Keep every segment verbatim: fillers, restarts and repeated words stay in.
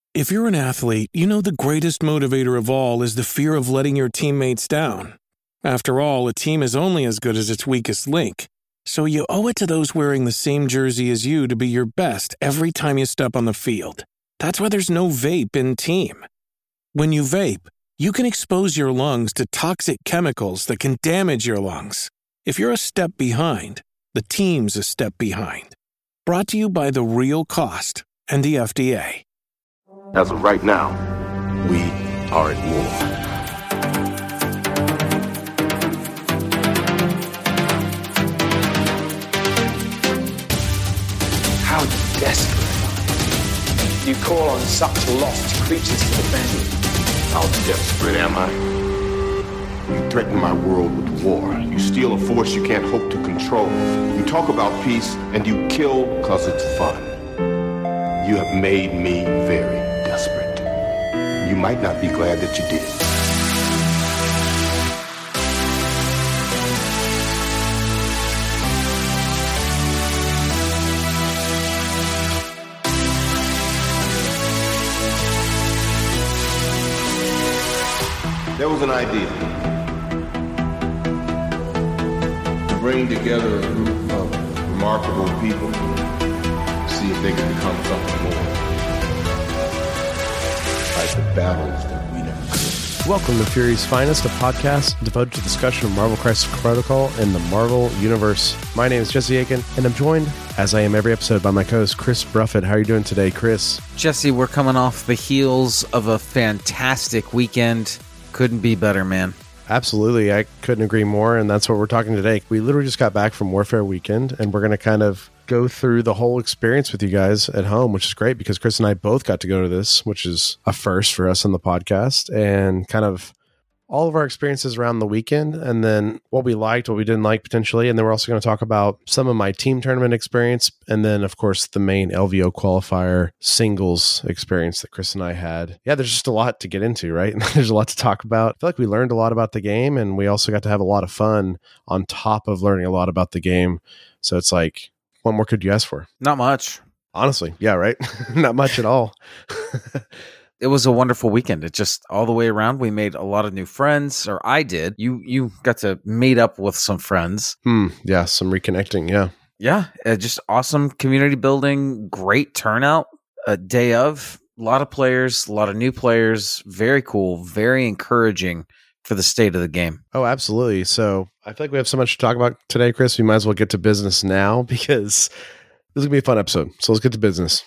If you're an athlete, you know the greatest motivator of all is the fear of letting your teammates down. After all, a team is only as good as its weakest link. So you owe it to those wearing the same jersey as you to be your best every time you step on the field. That's why there's no vape in team. When you vape, you can expose your lungs to toxic chemicals that can damage your lungs. If you're a step behind, the team's a step behind. Brought to you by The Real Cost and the F D A. As of right now, we are at war. How desperate you call on such lost creatures to defend you. How desperate am I? You threaten my world with war. You steal a force you can't hope to control. You talk about peace and you kill because it's fun. You have made me very desperate. You might not be glad that you did. There was an idea to bring together a group of remarkable people, see if they could become something more. Fight the battles that we never could. Welcome to Fury's Finest, a podcast devoted to discussion of Marvel Crisis Protocol and the Marvel Universe. My name is Jesse Aiken, and I'm joined, as I am every episode, by my co-host Chris Bruffett. How are you doing today, Chris? Jesse, we're coming off the heels of a fantastic weekend. Couldn't be better, man. Absolutely. I couldn't agree more, and that's what we're talking today. We literally just got back from Warfare Weekend, and we're going to kind of go through the whole experience with you guys at home, which is great because Chris and I both got to go to this, which is a first for us on the podcast, and kind of all of our experiences around the weekend, and then what we liked, what we didn't like potentially, and then we're also going to talk about some of my team tournament experience, and then, of course, the main L V O qualifier singles experience that Chris and I had. Yeah, there's just a lot to get into, right? There's a lot to talk about. I feel like we learned a lot about the game, and we also got to have a lot of fun on top of learning a lot about the game. So it's like, what more could you ask for? Not much. Honestly, yeah, right? Not much at all. It was a wonderful weekend. It just all the way around. We made a lot of new friends, or I did. You you got to meet up with some friends. Hmm. Yeah, some reconnecting. Yeah. Yeah. Uh, just awesome community building. Great turnout. A day of. A lot of players, a lot of new players. Very cool. Very encouraging for the state of the game. Oh, absolutely. So I feel like we have so much to talk about today, Chris. We might as well get to business now because this is going to be a fun episode. So let's get to business.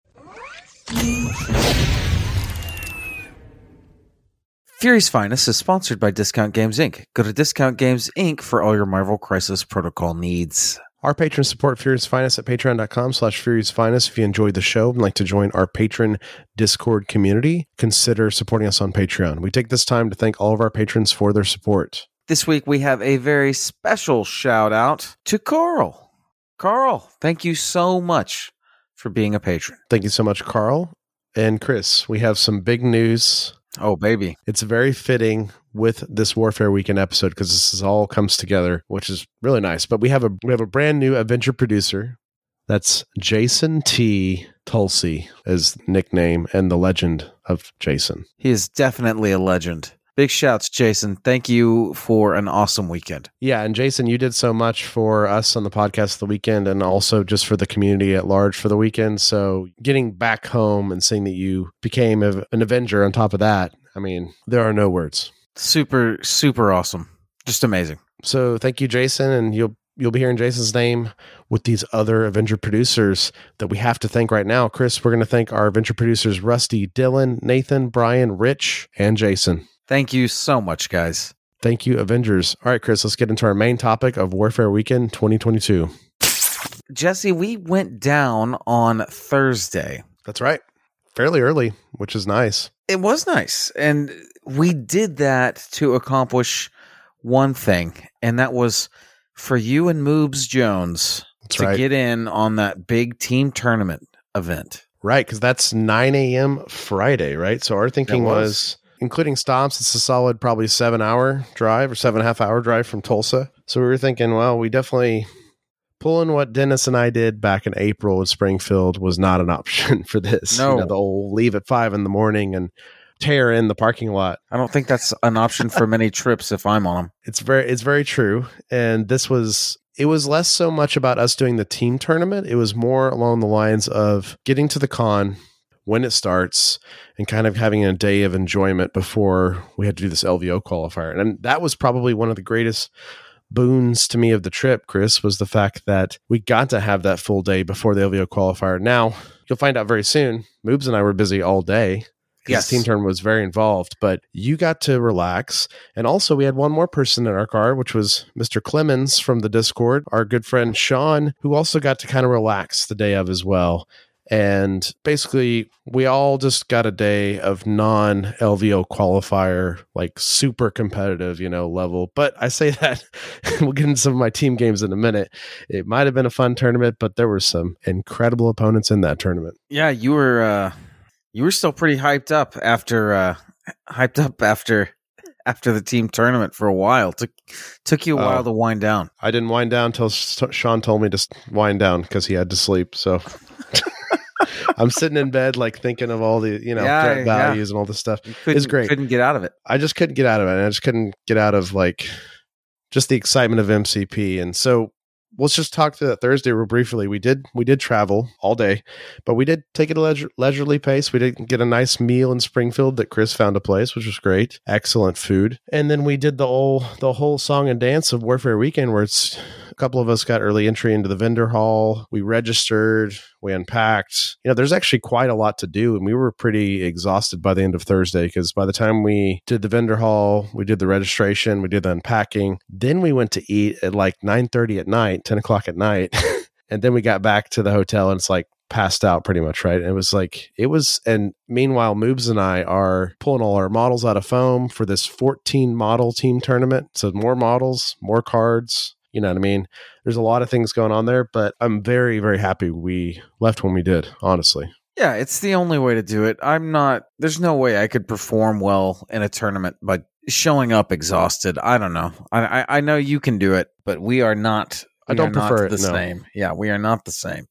Fury's Finest is sponsored by Discount Games Incorporated. Go to Discount Games Incorporated for all your Marvel Crisis Protocol needs. Our patrons support Fury's Finest at patreon.com slash Fury's Finest. If you enjoyed the show and like to join our patron Discord community, consider supporting us on Patreon. We take this time to thank all of our patrons for their support. This week we have a very special shout out to Carl. Carl, thank you so much for being a patron. Thank you so much, Carl. And Chris, we have some big news. Oh, baby. It's very fitting with this Warfare Weekend episode because this is all comes together, which is really nice. But we have a we have a brand new adventure producer. That's Jason T. Tulsi as nickname and the legend of Jason. He is definitely a legend. Big shouts, Jason. Thank you for an awesome weekend. Yeah, and Jason, you did so much for us on the podcast the weekend and also just for the community at large for the weekend. So getting back home and seeing that you became a, an Avenger on top of that, I mean, there are no words. Super, super awesome. Just amazing. So thank you, Jason, and you'll you'll be hearing Jason's name with these other Avenger producers that we have to thank right now. Chris, we're going to thank our Avenger producers, Rusty, Dylan, Nathan, Brian, Rich, and Jason. Thank you so much, guys. Thank you, Avengers. All right, Chris, let's get into our main topic of Warfare Weekend twenty twenty-two. Jesse, we went down on Thursday. That's right. Fairly early, which is nice. It was nice. And we did that to accomplish one thing, and that was for you and Moobs Jones That's to right. get in on that big team tournament event. Right, because that's nine a.m. Friday, right? So our thinking That was. was, including stops, it's a solid probably seven-hour drive or seven-and-a-half-hour drive from Tulsa. So we were thinking, well, we definitely pulling what Dennis and I did back in April in Springfield was not an option for this. No. You know, the old leave at five in the morning and tear in the parking lot. I don't think that's an option for many trips if I'm on them. It's very, it's very true. And this was, it was less so much about us doing the team tournament. It was more along the lines of getting to the con when it starts and kind of having a day of enjoyment before we had to do this L V O qualifier. And that was probably one of the greatest boons to me of the trip, Chris, was the fact that we got to have that full day before the L V O qualifier. Now, you'll find out very soon, Moobs and I were busy all day. Yes. The team tournament was very involved, but you got to relax. And also we had one more person in our car, which was Mister Clemens from the Discord, our good friend Sean, who also got to kind of relax the day of as well. And basically we all just got a day of non L V O qualifier, like super competitive, you know, level. But I say that we'll get into some of my team games in a minute. It might have been a fun tournament, but there were some incredible opponents in that tournament. Yeah, you were, uh, You were still pretty hyped up after uh, hyped up after after the team tournament for a while. Took took you a while uh, to wind down. I didn't wind down until Sean told me to wind down because he had to sleep. So I'm sitting in bed like thinking of all the you know yeah, threat values yeah. and all this stuff. It's great. Couldn't get out of it. I just couldn't get out of it. And I just couldn't get out of like just the excitement of M C P. And so let's just talk to that Thursday real briefly. We did we did travel all day, but we did take it a leisure, leisurely pace. We did get a nice meal in Springfield that Chris found a place, which was great. Excellent food. And then we did the whole the whole song and dance of Warfare Weekend, where it's a couple of us got early entry into the vendor hall. We registered, we unpacked. You know, there's actually quite a lot to do, and we were pretty exhausted by the end of Thursday because by the time we did the vendor hall, we did the registration, we did the unpacking. Then we went to eat at like nine thirty at night, ten o'clock at night. And then we got back to the hotel and it's like passed out pretty much, right? And it was like, it was, and meanwhile, Moobs and I are pulling all our models out of foam for this fourteen model team tournament. So more models, more cards. You know what I mean? There's a lot of things going on there, but I'm very, very happy we left when we did, honestly. Yeah, it's the only way to do it. I'm not, there's no way I could perform well in a tournament by showing up exhausted. I don't know. I I, I know you can do it, but we are not, we I don't are prefer not it, the no. same. Yeah, we are not the same.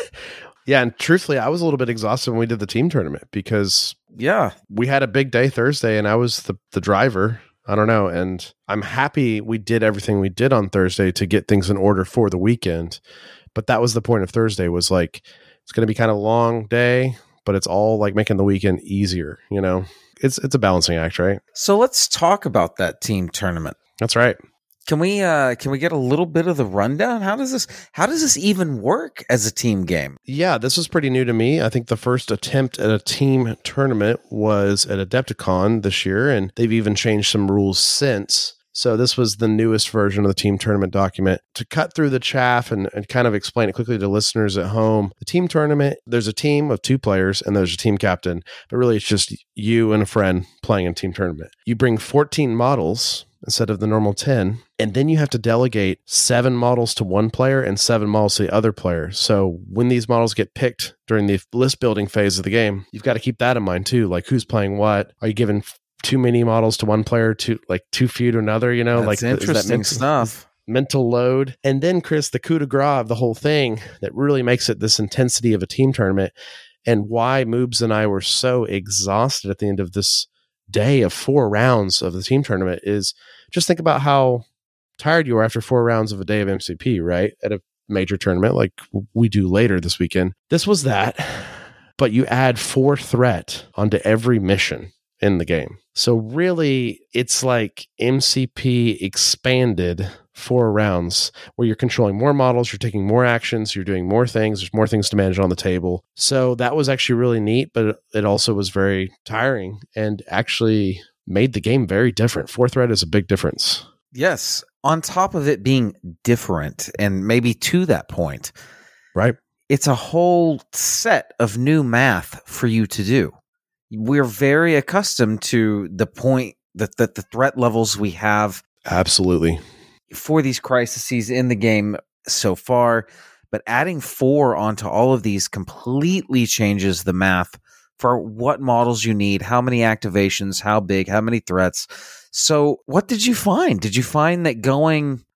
Yeah, and truthfully, I was a little bit exhausted when we did the team tournament because yeah, we had a big day Thursday and I was the, the driver. I don't know. And I'm happy we did everything we did on Thursday to get things in order for the weekend. But that was the point of Thursday, was like, it's going to be kind of a long day, but it's all like making the weekend easier. You know, it's, it's a balancing act, right? So let's talk about that team tournament. That's right. Can we uh, can we get a little bit of the rundown? How does this how does this even work as a team game? Yeah, this was pretty new to me. I think the first attempt at a team tournament was at Adepticon this year, and they've even changed some rules since. So this was the newest version of the team tournament document. To cut through the chaff and, and kind of explain it quickly to listeners at home, the team tournament, there's a team of two players and there's a team captain, but really it's just you and a friend playing in a team tournament. You bring fourteen models instead of the normal ten. And then you have to delegate seven models to one player and seven models to the other player. So when these models get picked during the list building phase of the game, you've got to keep that in mind too. Like who's playing what? Are you giving too many models to one player, too like too few to another? You know, That's like interesting is that mental, stuff. Mental load. And then Chris, the coup de grace of the whole thing that really makes it this intensity of a team tournament, and why Moobs and I were so exhausted at the end of this day of four rounds of the team tournament is just think about how tired you are after four rounds of a day of M C P, right? At a major tournament like we do later this weekend. This was that, but you add four threat onto every mission in the game. So really, it's like M C P expanded four rounds where you're controlling more models, you're taking more actions, you're doing more things, there's more things to manage on the table. So that was actually really neat, but it also was very tiring and actually made the game very different. Four threat is a big difference. Yes. On top of it being different, and maybe to that point, right? It's a whole set of new math for you to do. We're very accustomed to the point that, that the threat levels we have absolutely for these crises in the game so far, but adding four onto all of these completely changes the math for what models you need, how many activations, how big, how many threats. So what did you find? Did you find that going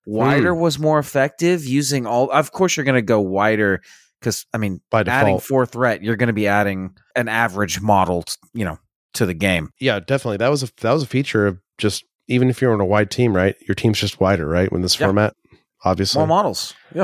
wider Hmm. was more effective using all. Of course, you're going to go wider because I mean, By adding default. four threat, you're going to be adding an average model, you know, to the game. Yeah, definitely. That was a that was a feature of just even if you're on a wide team, right? Your team's just wider, right? When this Yeah. format, obviously, More models. Yeah.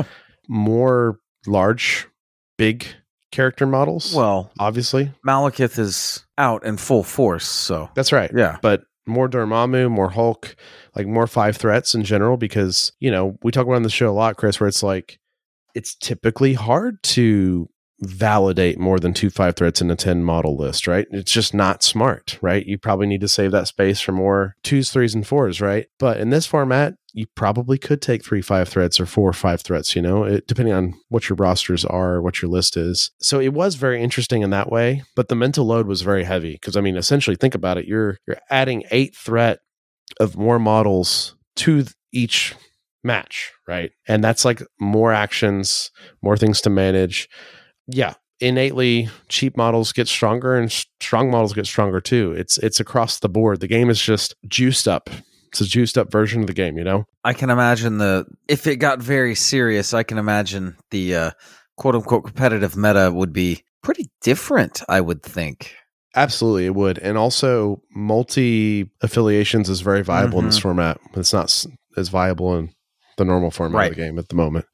more large, big character models. Well, obviously, Malekith is out in full force, so that's right. yeah. But more Dormammu, more Hulk, like more five threats in general, because, you know, we talk about on the show a lot, Chris, where it's like, it's typically hard to validate more than two five threats in a ten model list, right? It's just not smart, right? You probably need to save that space for more twos, threes, and fours, right? But in this format, you probably could take three five threats or four five threats, you know, it, depending on what your rosters are, what your list is. So it was very interesting in that way, but the mental load was very heavy because, I mean, essentially, think about it. You're you're adding eight threat of more models to each match, right? And that's like more actions, more things to manage. Yeah, innately cheap models get stronger and strong models get stronger too. It's it's across the board. The game is just juiced up. It's a juiced up version of the game, you know? I can imagine the if it got very serious, I can imagine the uh, quote unquote competitive meta would be pretty different, I would think. Absolutely, it would. And also, multi affiliations is very viable Mm-hmm. in this format. It's not s- as viable in the normal format Right. of the game at the moment.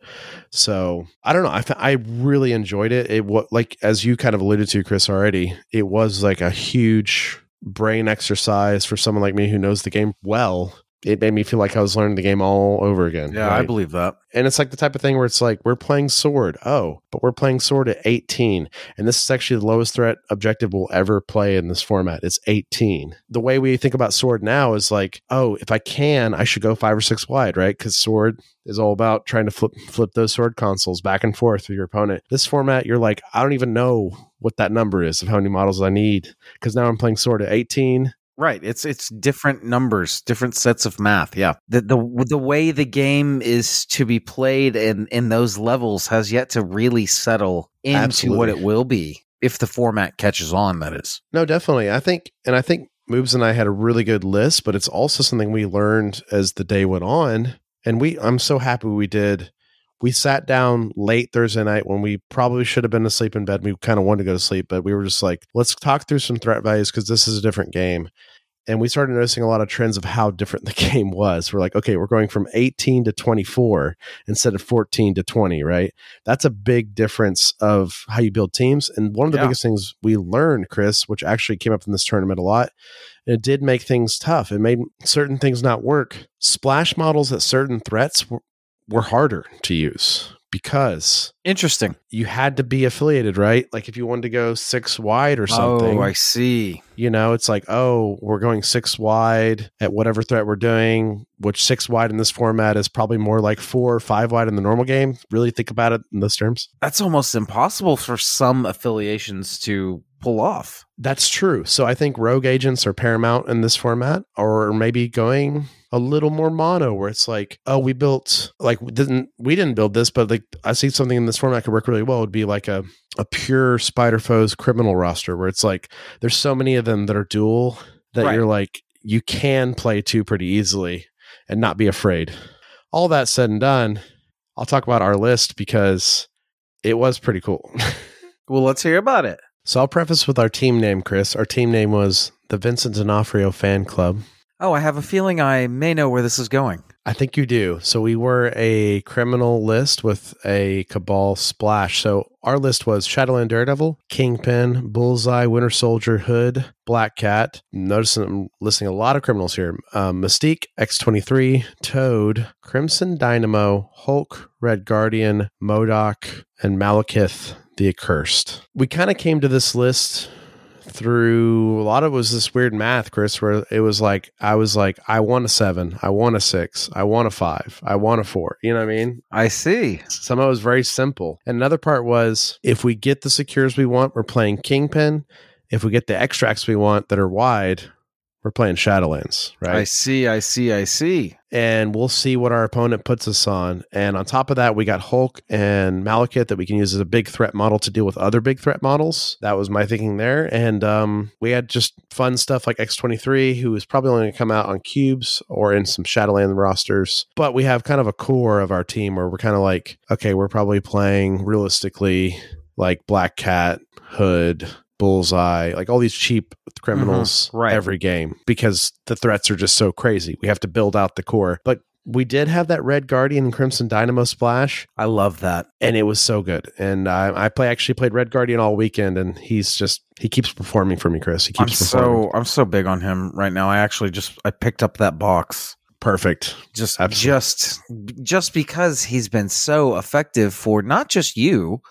So I don't know. I, I really enjoyed it. It was like, as you kind of alluded to, Chris, already, it was like a huge brain exercise for someone like me who knows the game well. It made me feel like I was learning the game all over again. Yeah, I right? believe that. And it's like the type of thing where it's like, we're playing sword. Oh, but we're playing sword at eighteen. And this is actually the lowest threat objective we'll ever play in this format. It's eighteen. The way we think about sword now is like, oh, if I can, I should go five or six wide, right? Because sword is all about trying to flip flip those sword consoles back and forth with your opponent. This format, you're like, I don't even know what that number is of how many models I need. Because now I'm playing sword at eighteen. Right. It's it's different numbers, different sets of math. Yeah. The the the way the game is to be played in, in those levels has yet to really settle into Absolutely. what it will be if the format catches on, that is. No, definitely. I think, and I think Moobs and I had a really good list, but it's also something we learned as the day went on. And we, I'm so happy we did. We sat down late Thursday night when we probably should have been asleep in bed. We kind of wanted to go to sleep, but we were just like, let's talk through some threat values because this is a different game. And we started noticing a lot of trends of how different the game was. We're like, okay, we're going from eighteen to twenty-four instead of fourteen to twenty, right? That's a big difference of how you build teams. And one of the Yeah. biggest things we learned, Chris, which actually came up in this tournament a lot, and it did make things tough. It made certain things not work. Splash models at certain threats were, were harder to use because Interesting. you had to be affiliated, right? Like if you wanted to go six wide or something, Oh, I see. you know, it's like, oh, we're going six wide at whatever threat we're doing, which six wide in this format is probably more like four or five wide in the normal game. Really think about it in those terms. That's almost impossible for some affiliations to pull off. That's true. So I think rogue agents are paramount in this format, or maybe going a little more mono where it's like, oh, we built like we didn't we didn't build this, but like I see something in this format could work really well. It would be like a a pure Spider Foes criminal roster where it's like there's so many of them that are dual that Right. you're like you can play two pretty easily and not be afraid. All that said and done, I'll talk about our list because it was pretty cool. Well, let's hear about it. So I'll preface with our team name, Chris. Our team name was the Vincent D'Onofrio Fan Club. Oh, I have a feeling I may know where this is going. I think you do. So we were a criminal list with a Cabal splash. So our list was Shadowland Daredevil, Kingpin, Bullseye, Winter Soldier, Hood, Black Cat. Notice I'm listing a lot of criminals here. Um, Mystique, X twenty-three, Toad, Crimson Dynamo, Hulk, Red Guardian, MODOK, and Malekith the Accursed. We kind of came to this list through a lot of it was this weird math, Chris, where it was like, I was like, I want a seven, I want a six, I want a five, I want a four. You know what I mean? I see. Some of it was very simple. And another part was if we get the secures we want, we're playing Kingpin. If we get the extracts we want that are wide, We're playing Shadowlands, right? I see, I see, I see. And we'll see what our opponent puts us on. And on top of that, we got Hulk and Malekith that we can use as a big threat model to deal with other big threat models. That was my thinking there. And um, we had just fun stuff like X twenty-three, who is probably only going to come out on cubes or in some Shadowland rosters. But we have kind of a core of our team where we're kind of like, okay, we're probably playing realistically like Black Cat, Hood, Bullseye, like all these cheap criminals Mm-hmm. Right. every game because the threats are just so crazy. We have to build out the core. But we did have that Red Guardian and Crimson Dynamo splash, I love that. and it was so good. And I, I play actually played Red Guardian all weekend, and he's just he keeps performing for me, Chris. He I'm keeps performing. so I'm so big on him right now. I actually just I picked up that box. Perfect. Just Absolutely. just just because he's been so effective for not just you,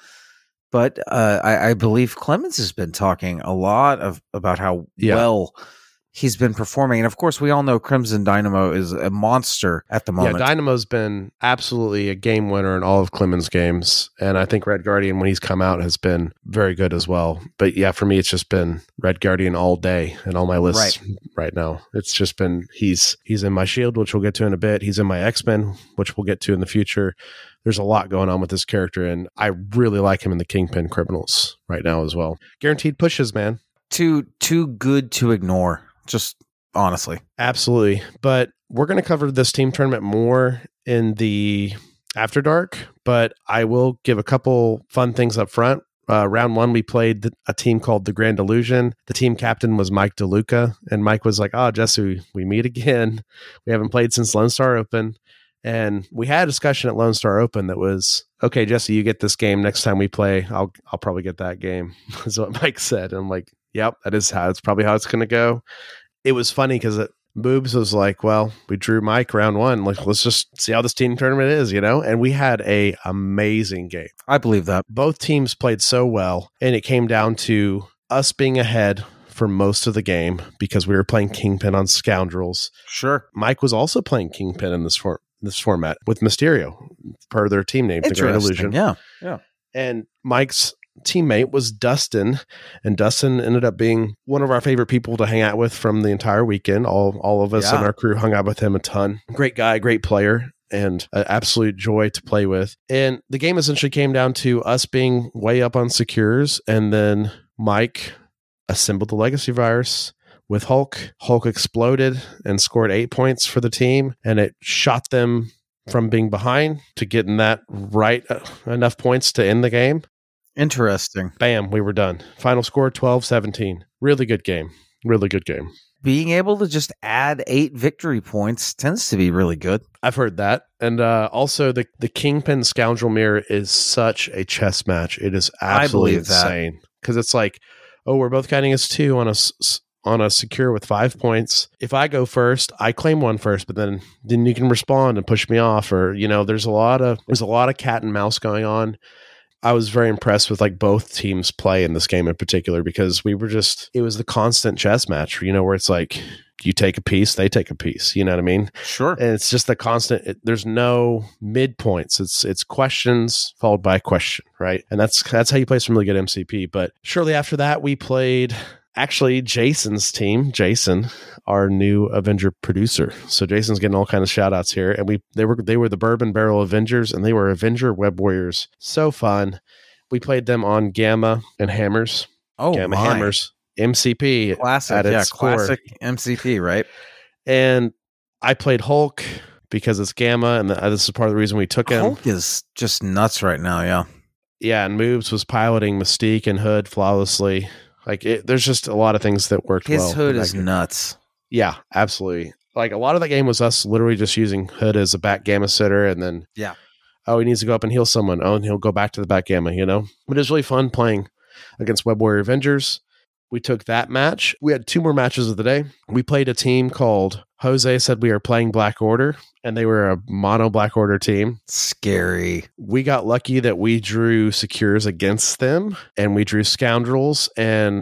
but uh, I, I believe Clemens has been talking a lot of about how Yeah. well he's been performing. And of course, we all know Crimson Dynamo is a monster at the moment. Yeah, Dynamo's been absolutely a game winner in all of Clemens' games. And I think Red Guardian, when he's come out, has been very good as well. But yeah, for me, it's just been Red Guardian all day and all my lists right. right now. It's just been, he's he's in my Shield, which we'll get to in a bit. He's in my X-Men, which we'll get to in the future. There's a lot going on with this character, and I really like him in the Kingpin Criminals right now as well. Guaranteed pushes, man. Too too good to ignore. Just honestly. Absolutely. But we're going to cover this team tournament more in the After Dark, but I will give a couple fun things up front. Uh, round one, we played a team called the Grand Illusion. The team captain was Mike DeLuca, and Mike was like, oh, Jesse, we meet again. We haven't played since Lone Star Open. And we had a discussion at Lone Star Open that was, okay, Jesse, you get this game. Next time we play, I'll I'll probably get that game, is what Mike said. And I'm like, yep, that is how it's probably how it's going to go. It was funny because Boobs was like, well, we drew Mike round one. Like, let's just see how this team tournament is, you know? And we had a amazing game. I believe that. Both teams played so well, and it came down to us being ahead for most of the game because we were playing Kingpin on Scoundrels. Sure. Mike was also playing Kingpin in this for- this format with Mysterio, per their team name, the Grand Illusion. Yeah, yeah. And Mike's teammate was Dustin, and Dustin ended up being one of our favorite people to hang out with from the entire weekend. All all of us Yeah. in our crew hung out with him a ton. Great guy, great player, and an absolute joy to play with. And the game essentially came down to us being way up on secures, and then Mike assembled the Legacy Virus with Hulk. Hulk exploded and scored eight points for the team, and it shot them from being behind to getting that right uh, enough points to end the game. Interesting. Bam, we were done. Final score twelve seventeen. Really good game. Really good game. Being able to just add eight victory points tends to be really good. I've heard that. And uh, also, the, the Kingpin Scoundrel Mirror is such a chess match. It is absolutely I believe that. insane. Because it's like, oh, we're both counting as two on a, s- on a secure with five points. If I go first, I claim one first, but then, then you can respond and push me off. Or, you know, there's a lot of there's a lot of cat and mouse going on. I was very impressed with like both teams' play in this game in particular because we were just, it was the constant chess match, you know, where it's like you take a piece, they take a piece, you know what I mean? Sure. And it's just the constant, it, there's no midpoints. It's, it's questions followed by question, right? And that's, that's how you play some really good M C P. But shortly after that, we played actually Jason's team, Jason, our new Avenger producer. So Jason's getting all kinds of shout outs here. And we they were they were the Bourbon Barrel Avengers, and they were Avenger Web Warriors. So fun. We played them on Gamma and Hammers. Oh, Gamma my. Hammers. M C P. Classic. at Yeah, its core. classic M C P, right? And I played Hulk because it's Gamma, and the, this is part of the reason we took him. Hulk is just nuts right now, yeah. Yeah, and Moobs was piloting Mystique and Hood flawlessly. Like, it, there's just a lot of things that worked His well. hood in that is game. nuts. Yeah, absolutely. Like, a lot of that game was us literally just using Hood as a back gamma sitter, and then, Yeah. oh, he needs to go up and heal someone. Oh, and he'll go back to the back gamma, you know? But it was really fun playing against Web Warrior Avengers. We took that match. We had two more matches of the day. We played a team called Jose said we are playing Black Order, and they were a mono Black Order team. Scary. We got lucky that we drew secures against them, and we drew Scoundrels, and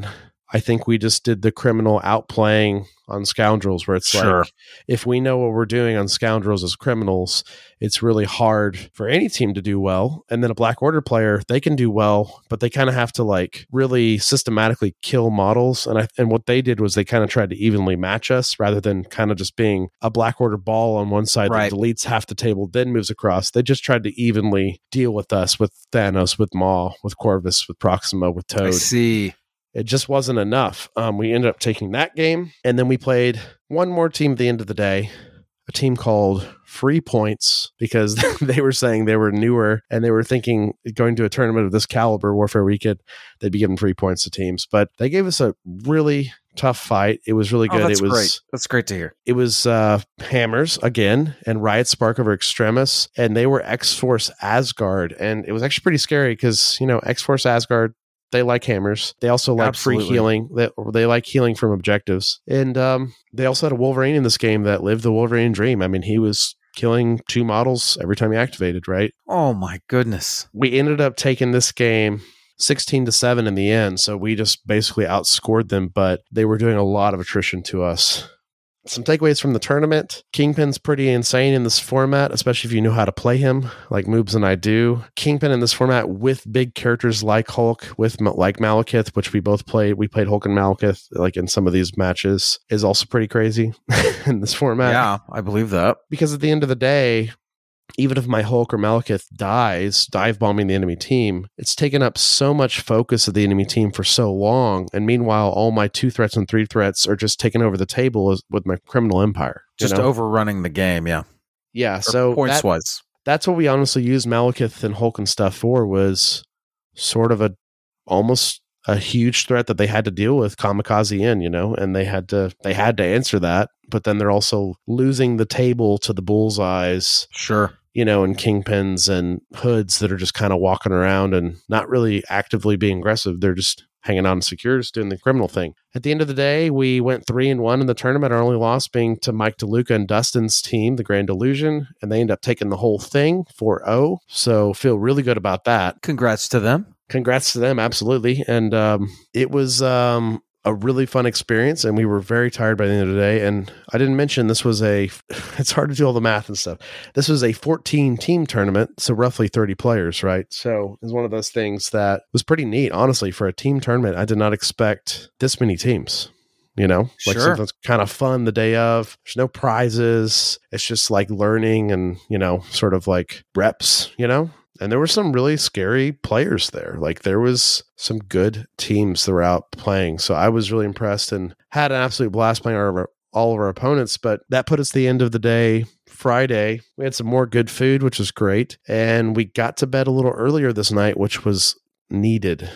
I think we just did the criminal outplaying on Scoundrels, where it's Sure. like, if we know what we're doing on Scoundrels as criminals, it's really hard for any team to do well. And then a Black Order player, they can do well, but they kind of have to like really systematically kill models. And I, and what they did was they kind of tried to evenly match us rather than kind of just being a Black Order ball on one side Right. that deletes half the table, then moves across. They just tried to evenly deal with us, with Thanos, with Maw, with Corvus, with Proxima, with I Toad. see. It just wasn't enough. Um, we ended up taking that game, and then we played one more team at the end of the day, a team called Free Points, because they were saying they were newer and they were thinking going to a tournament of this caliber, Warfare Weekend, they'd be giving free points to teams. But they gave us a really tough fight. It was really Oh, good. that's it was great. That's great to hear. It was uh, Hammers again and Riot Spark over Extremis, and they were X-Force Asgard, and it was actually pretty scary because, you know, X-Force Asgard, they like hammers. They also like Absolutely. free healing. They, they like healing from objectives. And um, they also had a Wolverine in this game that lived the Wolverine dream. I mean, he was killing two models every time he activated, right? Oh my goodness. We ended up taking this game sixteen to seven in the end. So we just basically outscored them, but they were doing a lot of attrition to us. Some takeaways from the tournament. Kingpin's pretty insane in this format, especially if you know how to play him, like Moobs and I do. Kingpin in this format with big characters like Hulk, with like Malekith, which we both played. We played Hulk and Malekith like in some of these matches, is also pretty crazy in this format. Yeah, I believe that. Because at the end of the day, even if my Hulk or Malekith dies dive bombing the enemy team, it's taken up so much focus of the enemy team for so long. And meanwhile, all my two threats and three threats are just taking over the table as, with my criminal empire. Just you know? overrunning the game, yeah. Yeah, Or so points that, wise. that's what we honestly used Malekith and Hulk and stuff for, was sort of a almost a huge threat that they had to deal with, kamikaze in, you know, and they had to they had to answer that. But then they're also losing the table to the bullseyes, Sure. you know, and kingpins and hoods that are just kind of walking around and not really actively being aggressive. They're just hanging on secures, doing the criminal thing. At the end of the day, we went three and one in the tournament. Our only loss being to Mike DeLuca and Dustin's team, the Grand Illusion, and they end up taking the whole thing four oh. So feel really good about that. Congrats to them. Congrats to them, absolutely. And um, it was um, a really fun experience, and we were very tired by the end of the day. And I didn't mention this was a, it's hard to do all the math and stuff. This was a fourteen team tournament, so roughly thirty players, right? So it's one of those things that was pretty neat, honestly, for a team tournament. I did not expect this many teams. You know, like Sure. something that's kind of fun the day of. There's no prizes. It's just like learning and, you know, sort of like reps, you know? And there were some really scary players there. Like there was some good teams throughout playing. So I was really impressed and had an absolute blast playing our, all of our opponents. But that put us the end of the day. Friday, we had some more good food, which was great. And we got to bed a little earlier this night, which was needed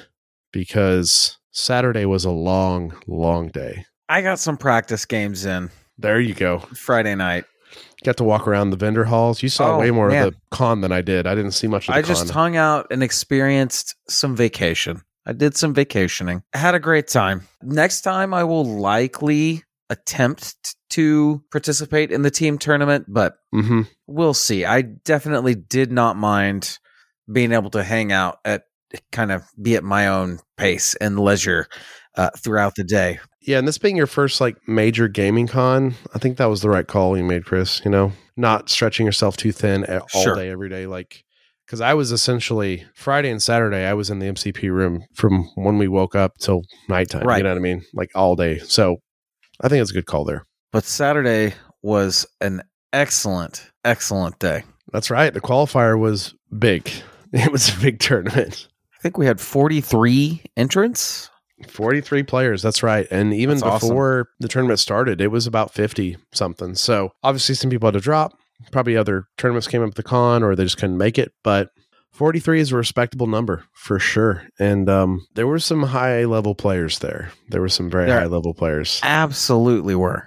because Saturday was a long, long day. I got some practice games in There you go. Friday night. Got to walk around the vendor halls. You saw Oh, way more man. of the con than I did. I didn't see much of the I con. just hung out and experienced some vacation. I did some vacationing. I had a great time. Next time, I will likely attempt t- to participate in the team tournament, but mm-hmm. we'll see. I definitely did not mind being able to hang out at kind of be at my own pace and leisure uh, throughout the day. Yeah, and this being your first like major gaming con, I think that was the right call you made, Chris. You know, not stretching yourself too thin a- all Sure. day, every day. Like, because I was essentially Friday and Saturday, I was in the M C P room from when we woke up till nighttime. Right. You know what I mean? Like all day. So I think it's a good call there. But Saturday was an excellent, excellent day. That's right. The qualifier was big. It was a big tournament. I think we had forty-three entrants. forty-three players, that's right. And even That's awesome. before the tournament started, it was about fifty something. So obviously some people had to drop. Probably other tournaments came up with the con or they just couldn't make it. But forty-three is a respectable number for sure. And um, there were some high level players there. There were some very There- high level players. Absolutely were.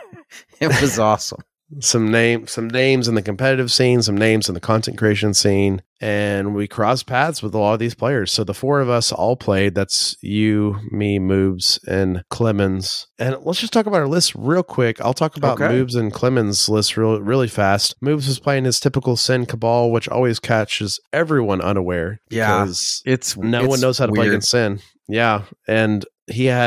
It was awesome. Some name, some names in the competitive scene, some names in the content creation scene, and we crossed paths with a lot of these players. So the four of us all played. That's you, me, Moobs, and Clemens. And let's just talk about our list real quick. I'll talk about Okay. Moobs and Clemens' list real, really fast. Moobs was playing his typical Sin Cabal, which always catches everyone unaware. Yeah, because It's no it's one knows how to play weird. against Sin. Yeah, and he had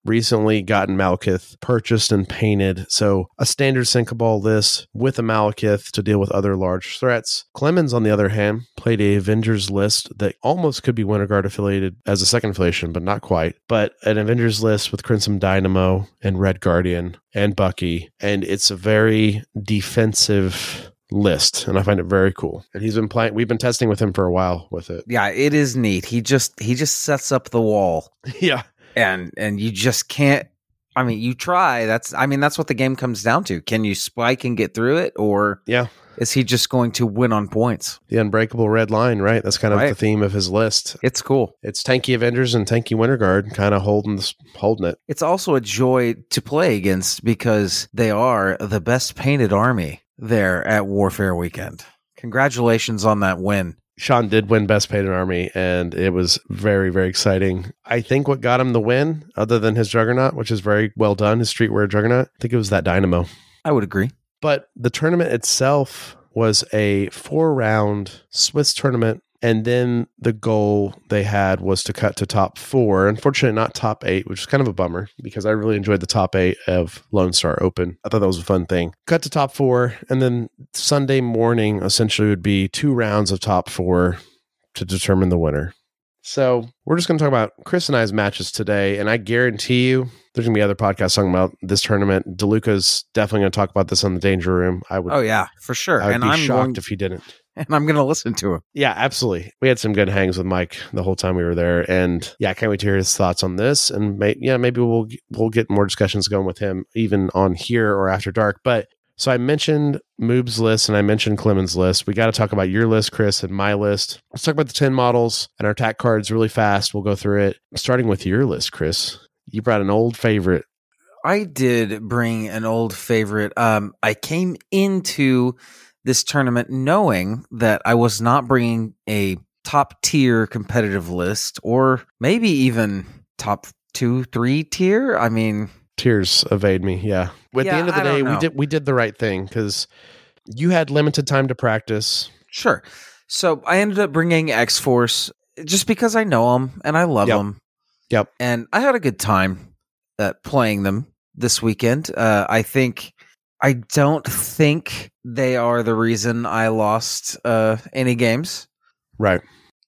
recently gotten Malekith purchased and painted. So a standard Syncobol list with a Malekith to deal with other large threats. Clemens, on the other hand, played a Avengers list that almost could be Winterguard affiliated as a second affiliation, but not quite. But an Avengers list with Crimson Dynamo and Red Guardian and Bucky. And it's a very defensive list, and I find it very cool. And he's been playing, we've been testing with him for a while with it. Yeah, it is neat. He just he just sets up the wall. Yeah. And and you just can't, I mean, you try. That's I mean, that's what the game comes down to. Can you spike and get through it, or yeah, is he just going to win on points? The unbreakable red line, right? That's kind of right. the theme of his list. It's cool. It's tanky Avengers and tanky Winterguard kind of holding this, holding it. It's also a joy to play against because they are the best painted army there at Warfare Weekend. Congratulations on that win. Sean did win Best Painted Army, and it was very, very exciting. I think what got him the win, other than his Juggernaut, which is very well done, his Streetwear Juggernaut, I think it was that Dynamo. I would agree. But the tournament itself was a four-round Swiss tournament, and then the goal they had was to cut to top four. Unfortunately, not top eight, which is kind of a bummer because I really enjoyed the top eight of Lone Star Open. I thought that was a fun thing. Cut to top four, and then Sunday morning essentially would be two rounds of top four to determine the winner. So we're just going to talk about Chris and I's matches today, and I guarantee you there's going to be other podcasts talking about this tournament. DeLuca's definitely going to talk about this on the Danger Room. I would. Oh yeah, for sure. I would and be I'm shocked going, if he didn't. And I'm going to listen to him. Yeah, absolutely. We had some good hangs with Mike the whole time we were there, and yeah, I can't wait to hear his thoughts on this. And may, yeah, maybe we'll we'll get more discussions going with him even on here or after dark. But so I mentioned Moob's list and I mentioned Clemens' list. We got to talk about your list, Chris, and my list. Let's talk about the ten models and our attack cards really fast. We'll go through it. Starting with your list, Chris. You brought an old favorite. I did bring an old favorite. Um, I came into this tournament knowing that I was not bringing a top tier competitive list, or maybe even top two, three tier. I mean, tears evade me. Yeah. At yeah, the end of the I day, don't we know. did we did the right thing because you had limited time to practice. Sure. So I ended up bringing X-Force just because I know them and I love Yep. them. Yep. And I had a good time at playing them this weekend. Uh, I think, I don't think they are the reason I lost uh, any games. Right.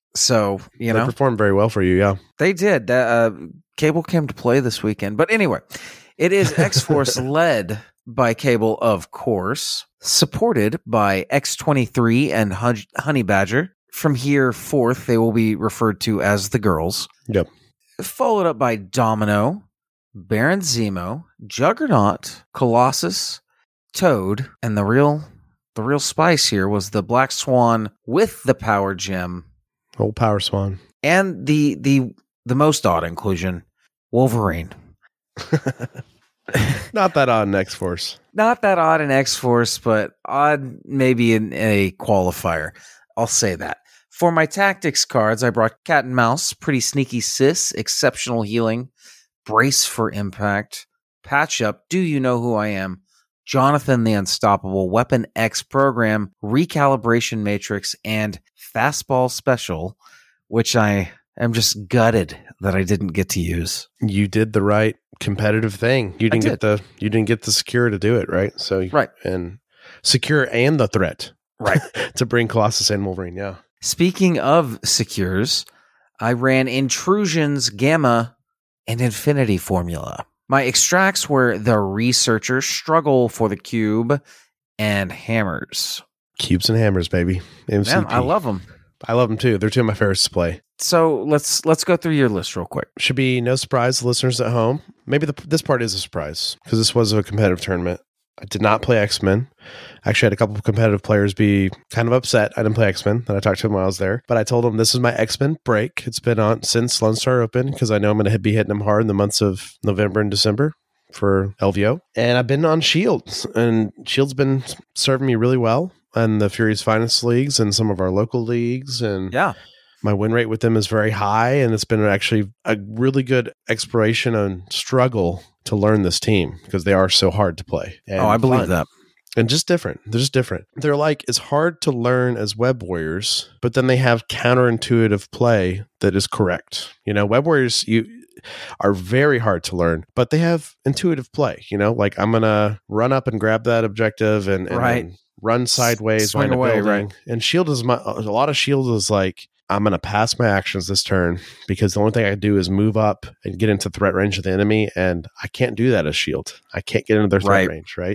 So, you they know, performed very well for you. Yeah. they did. That, uh, Cable came to play this weekend. But anyway, it is X-Force led by Cable, of course, supported by X twenty-three and Hun- Honey Badger. From here forth, they will be referred to as the girls. Yep. Followed up by Domino, Baron Zemo, Juggernaut, Colossus, Toad, and the real the real spice here was the Black Swan with the Power Gem, Old Power Swan. and the the the most odd inclusion, Wolverine. Not that odd in X-Force. Not that odd in X-Force, but odd maybe in a qualifier. I'll say that. For my tactics cards, I brought Cat and Mouse, Pretty Sneaky Sis, Exceptional Healing, Brace for Impact, Patch Up, Do You Know Who I Am, Jonathan the Unstoppable, Weapon X Program, Recalibration Matrix, and Fastball Special, which I am just gutted that I didn't get to use. You did the right competitive thing. You didn't did. get the you didn't get the secure to do it, right? So Right. and secure and the threat. Right. to bring Colossus and Wolverine, yeah. Speaking of secures, I ran Intrusions, Gamma, and Infinity Formula. My extracts were the Researcher, Struggle for the Cube, and Hammers. Cubes and hammers, baby. M C P. Man, I love them. I love them too. They're two of my favorites to play. So let's let's go through your list real quick. Should be no surprise to listeners at home. Maybe the, this part is a surprise because this was a competitive tournament. I did not play X-Men. I actually had a couple of competitive players be kind of upset I didn't play X-Men. Then I talked to them while I was there. But I told them this is my X-Men break. It's been on since Lone Star Open because I know I'm going to be hitting them hard in the months of November and December for L V O. And I've been on Shields. And Shields been serving me really well in the Furious Finest leagues and some of our local leagues. And Yeah. my win rate with them is very high. And it's been actually a really good exploration and struggle to learn this team because they are so hard to play. And Oh, I believe fun. that. And just different. They're just different. They're like, it's hard to learn as Web Warriors, but then they have counterintuitive play that is correct. You know, Web Warriors, you are very hard to learn, but they have intuitive play. You know, like I'm going to run up and grab that objective and, and Right. then run sideways Swing behind a away, building. right. And shield is my, a lot of shield is like, I'm going to pass my actions this turn because the only thing I can do is move up and get into threat range of the enemy. And I can't do that as shield. I can't get into their threat Right. range, right?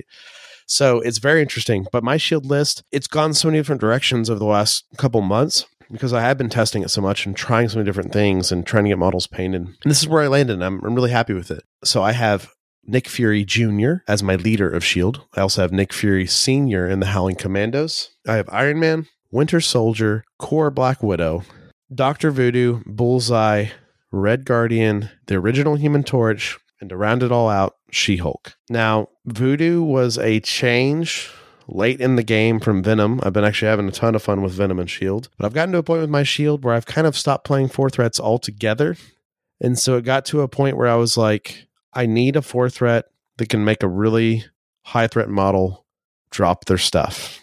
So it's very interesting. But my shield list, it's gone so many different directions over the last couple months because I have been testing it so much and trying so many different things and trying to get models painted. And this is where I landed. And I'm, I'm really happy with it. So I have Nick Fury Junior as my leader of shield. I also have Nick Fury Senior in the Howling Commandos. I have Iron Man, Winter Soldier, Core Black Widow, Doctor Voodoo, Bullseye, Red Guardian, the original Human Torch, and to round it all out, She-Hulk. Now, Voodoo was a change late in the game from Venom. I've been actually having a ton of fun with Venom and Shield, but I've gotten to a point with my Shield where I've kind of stopped playing four threats altogether. And so it got to a point where I was like, I need a four threat that can make a really high threat model drop their stuff.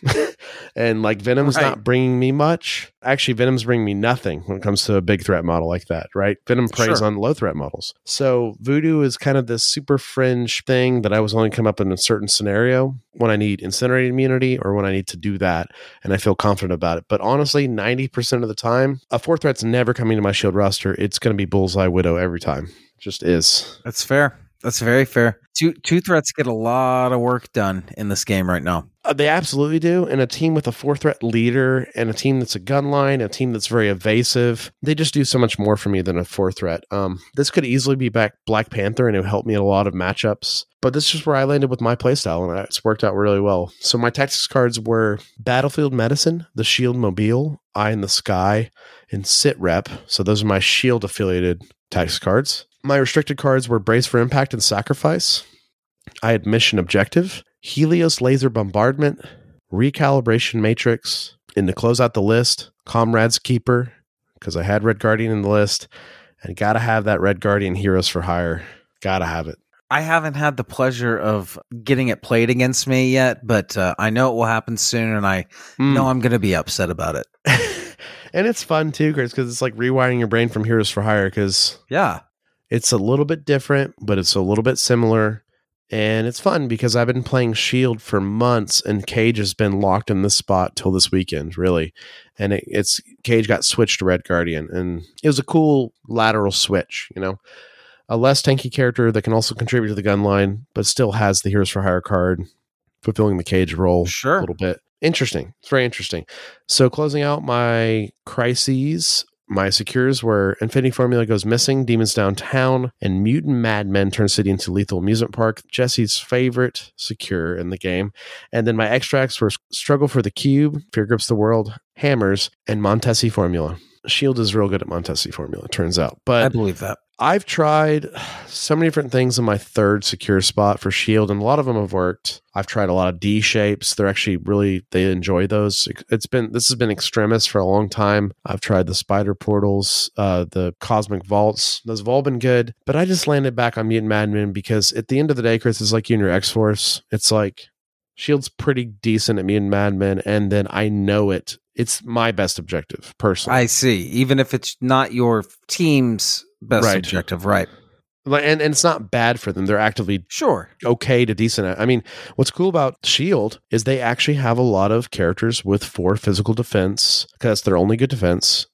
And like Venom's Right. not bringing me much. Actually, Venom's bringing me nothing when it comes to a big threat model like that, right? Venom preys Sure. on low threat models. So Voodoo is kind of this super fringe thing that I was only come up in a certain scenario when I need incinerated immunity or when I need to do that. And I feel confident about it. But honestly, ninety percent of the time, a four threat's never coming to my shield roster. It's going to be Bullseye Widow every time. Just is. That's fair. That's very fair. Two two threats get a lot of work done in this game right now. Uh, they absolutely do. And a team with a four threat leader and a team that's a gun line, a team that's very evasive, they just do so much more for me than a four threat. Um, this could easily be back Black Panther and it would help me in a lot of matchups. But this is where I landed with my playstyle and it's worked out really well. So my tactics cards were Battlefield Medicine, the Shield Mobile, Eye in the Sky, and Sit Rep. So those are my Shield affiliated tactics cards. My restricted cards were Brace for Impact and Sacrifice. I had Mission Objective, Helios Laser Bombardment, Recalibration Matrix, and to close out the list, Comrades Keeper, because I had Red Guardian in the list, and gotta have that Red Guardian Heroes for Hire. Gotta have it. I haven't had the pleasure of getting it played against me yet, but uh, I know it will happen soon, and I Mm. know I'm going to be upset about it. And it's fun too, Chris, because it's like rewiring your brain from Heroes for Hire, because Yeah. it's a little bit different, but it's a little bit similar. And it's fun because I've been playing Shield for months and Cage has been locked in this spot till this weekend, really. And it, it's Cage got switched to Red Guardian and it was a cool lateral switch, you know, a less tanky character that can also contribute to the gun line, but still has the Heroes for Hire card, fulfilling the Cage role Sure. a little bit. Interesting. It's very interesting. So closing out my crises, my secures were Infinity Formula Goes Missing, Demons Downtown, and Mutant Madmen Turn City into Lethal Amusement Park, Jesse's favorite secure in the game. And then my extracts were Struggle for the Cube, Fear Grips the World, Hammers, and Montesi Formula. Shield is real good at Montesi Formula, it turns out. But I believe that. I've tried so many different things in my third secure spot for Shield, and a lot of them have worked. I've tried a lot of D shapes. They're actually really, they enjoy those. It's been, this has been Extremis for a long time. I've tried the Spider Portals, uh, the Cosmic Vaults. Those have all been good, but I just landed back on Mutant Madmen because at the end of the day, Chris, it's like you and your X-Force. It's like Shield's pretty decent at Mutant Madmen, and then I know it. It's my best objective, personally. I see. Even if it's not your team's best Right. objective, right? Like, and, and it's not bad for them. They're actively Sure. okay to decent at. I mean, what's cool about Shield is they actually have a lot of characters with four physical defense because they're only good defense.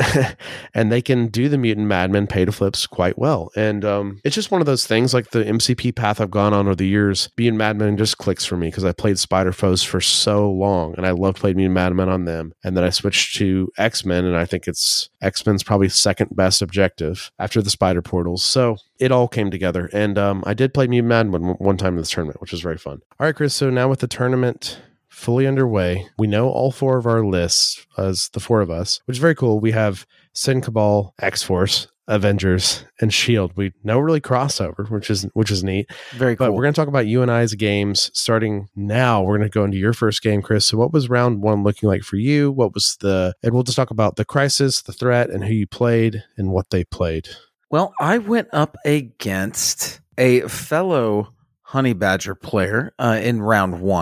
And they can do the Mutant Madmen pay to flips quite well. And um, it's just one of those things, like the M C P path I've gone on over the years, Mutant Madmen just clicks for me because I played Spider Foes for so long and I loved playing Mutant Madmen on them. And then I switched to X-Men and I think it's X-Men's probably second best objective after the Spider Portals. So it all came together. And um, I did play Mutant Madmen one time in this tournament, which was very fun. All right, Chris. So now with the tournament fully underway, we know all four of our lists as the four of us, which is very cool. We have Sin Cabal, X-Force, Avengers, and Shield. We know really crossover, which is which is neat. Very cool. But we're going to talk about you and I's games starting now. We're going to go into your first game, Chris. So what was round one looking like for you? What was the, and we'll just talk about the crisis, the threat, and who you played and what they played. Well, I went up against a fellow Honey Badger player uh, in round one.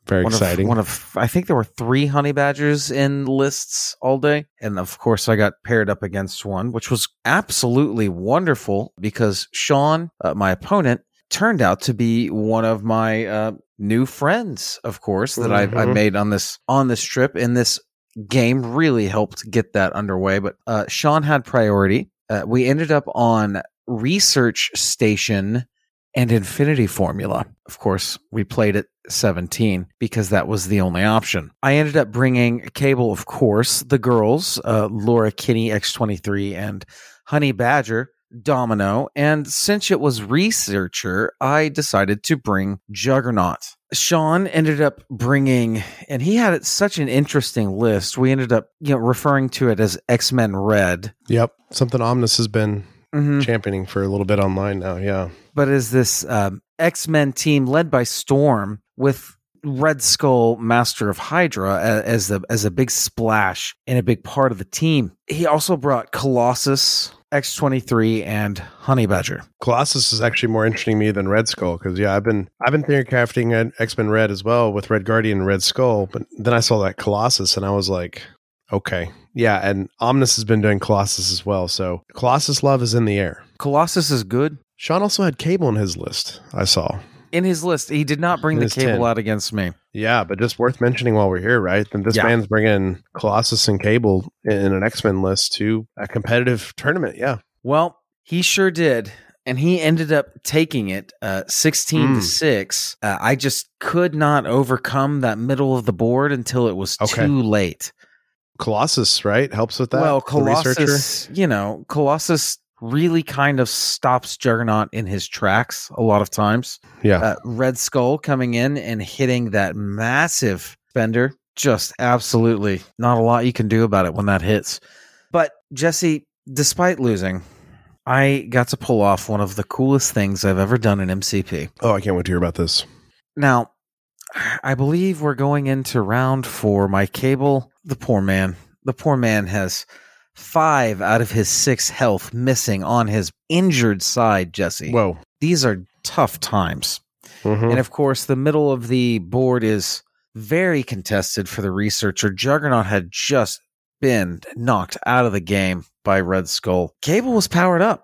Very one exciting. Of, one of, I think there were three honey badgers in lists all day. And of course, I got paired up against one, which was absolutely wonderful because Sean, uh, my opponent, turned out to be one of my uh, new friends, of course, that mm-hmm. I, I made on this on this trip. And this game really helped get that underway. But uh, Sean had priority. Uh, we ended up on Research Station and Infinity Formula. Of course, we played at seventeen because that was the only option. I ended up bringing Cable, of course, the girls, uh, Laura Kinney, X twenty-three, and Honey Badger, Domino. And since it was Researcher, I decided to bring Juggernaut. Sean ended up bringing, and he had such an interesting list. We ended up, you know, referring to it as X-Men Red. Yep. Something Omnis has been mm-hmm. championing for a little bit online now. Yeah. But is this um, X-Men team led by Storm with Red Skull, Master of Hydra, as the as a big splash and a big part of the team. He also brought Colossus, X twenty-three, and Honey Badger. Colossus is actually more interesting to me than Red Skull because yeah, I've been I've been theory crafting X-Men Red as well with Red Guardian and Red Skull, but then I saw that Colossus and I was like, okay, yeah, and Omnis has been doing Colossus as well, so Colossus love is in the air. Colossus is good. Sean also had Cable in his list. I saw. In his list, he did not bring in the Cable ten. Out against me. Yeah, but just worth mentioning while we're here, right? Then this yeah. man's bringing Colossus and Cable in an X-Men list to a competitive tournament. Yeah. Well, he sure did, and he ended up taking it uh, sixteen mm. to six. Uh, I just could not overcome that middle of the board until it was okay. too late. Colossus, right? Helps with that. Well, Colossus, you know, Colossus really kind of stops Juggernaut in his tracks a lot of times. Yeah. Uh, Red Skull coming in and hitting that massive spender. Just absolutely not a lot you can do about it when that hits. But Jesse, despite losing, I got to pull off one of the coolest things I've ever done in M C P. Oh, I can't wait to hear about this. Now, I believe we're going into round four. My Cable, the poor man, the poor man has five out of his six health missing on his injured side, Jesse. Whoa. These are tough times. Mm-hmm. And of course, the middle of the board is very contested for the Researcher. Juggernaut had just been knocked out of the game by Red Skull. Cable was powered up.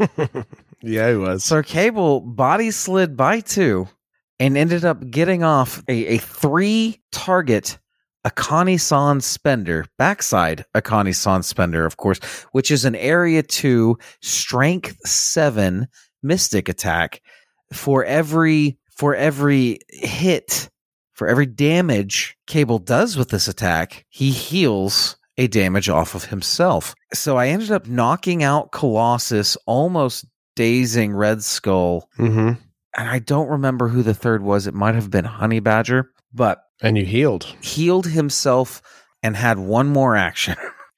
Yeah, he was. So Cable body slid by two and ended up getting off a, a three-target Akane-san Spender, backside Akane-san Spender, of course, which is an area two, strength seven mystic attack. For every for every hit, for every damage Cable does with this attack, he heals a damage off of himself. So I ended up knocking out Colossus, almost dazing Red Skull. Mm-hmm. And I don't remember who the third was. It might have been Honey Badger, but and you healed. Healed himself and had one more action.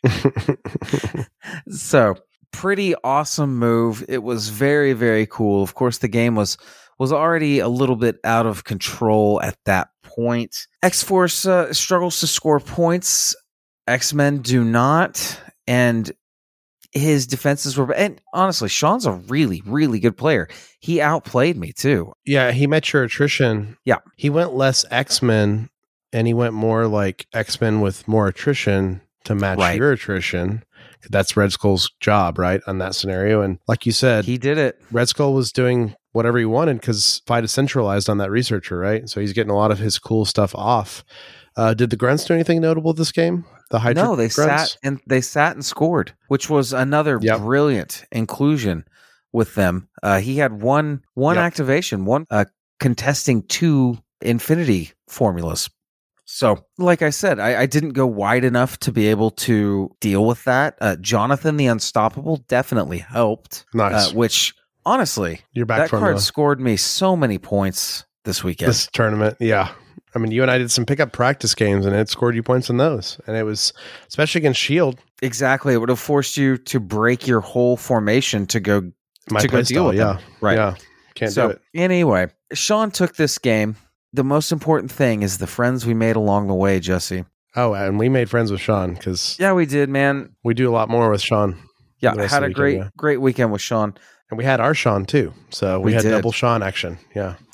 So, pretty awesome move. It was very, very cool. Of course, the game was was already a little bit out of control at that point. X-Force uh, struggles to score points. X-Men do not. And his defenses were... And honestly, Sean's a really, really good player. He outplayed me, too. Yeah, he met your attrition. Yeah. He went less X-Men, and he went more like X-Men with more attrition to match right. your attrition. That's Red Skull's job, right, on that scenario. And like you said... He did it. Red Skull was doing whatever he wanted because Fight is centralized on that Researcher, right? So he's getting a lot of his cool stuff off. Uh, did the Grunts do anything notable this game? The Hydra No, they grunts? sat and they sat and scored, which was another yep. brilliant inclusion with them. Uh, he had one one yep. activation, one uh, contesting two Infinity formulas. So, like I said, I, I didn't go wide enough to be able to deal with that. Uh, Jonathan the Unstoppable definitely helped. Nice. Uh, which, honestly, You're back that from card the... scored me so many points this weekend. This tournament, yeah. I mean, you and I did some pickup practice games, and it scored you points in those. And it was, especially against Shield. Exactly. It would have forced you to break your whole formation to go, My to go deal style, with yeah. them. Right. Yeah. Can't so, do it. Anyway, Sean took this game. The most important thing is the friends we made along the way, Jesse. Oh, and we made friends with Sean because yeah, we did, man. We do a lot more with Sean. Yeah, I had a weekend, great, yeah. great weekend with Sean. And we had our Sean too. So we, we had did. double Sean action. Yeah.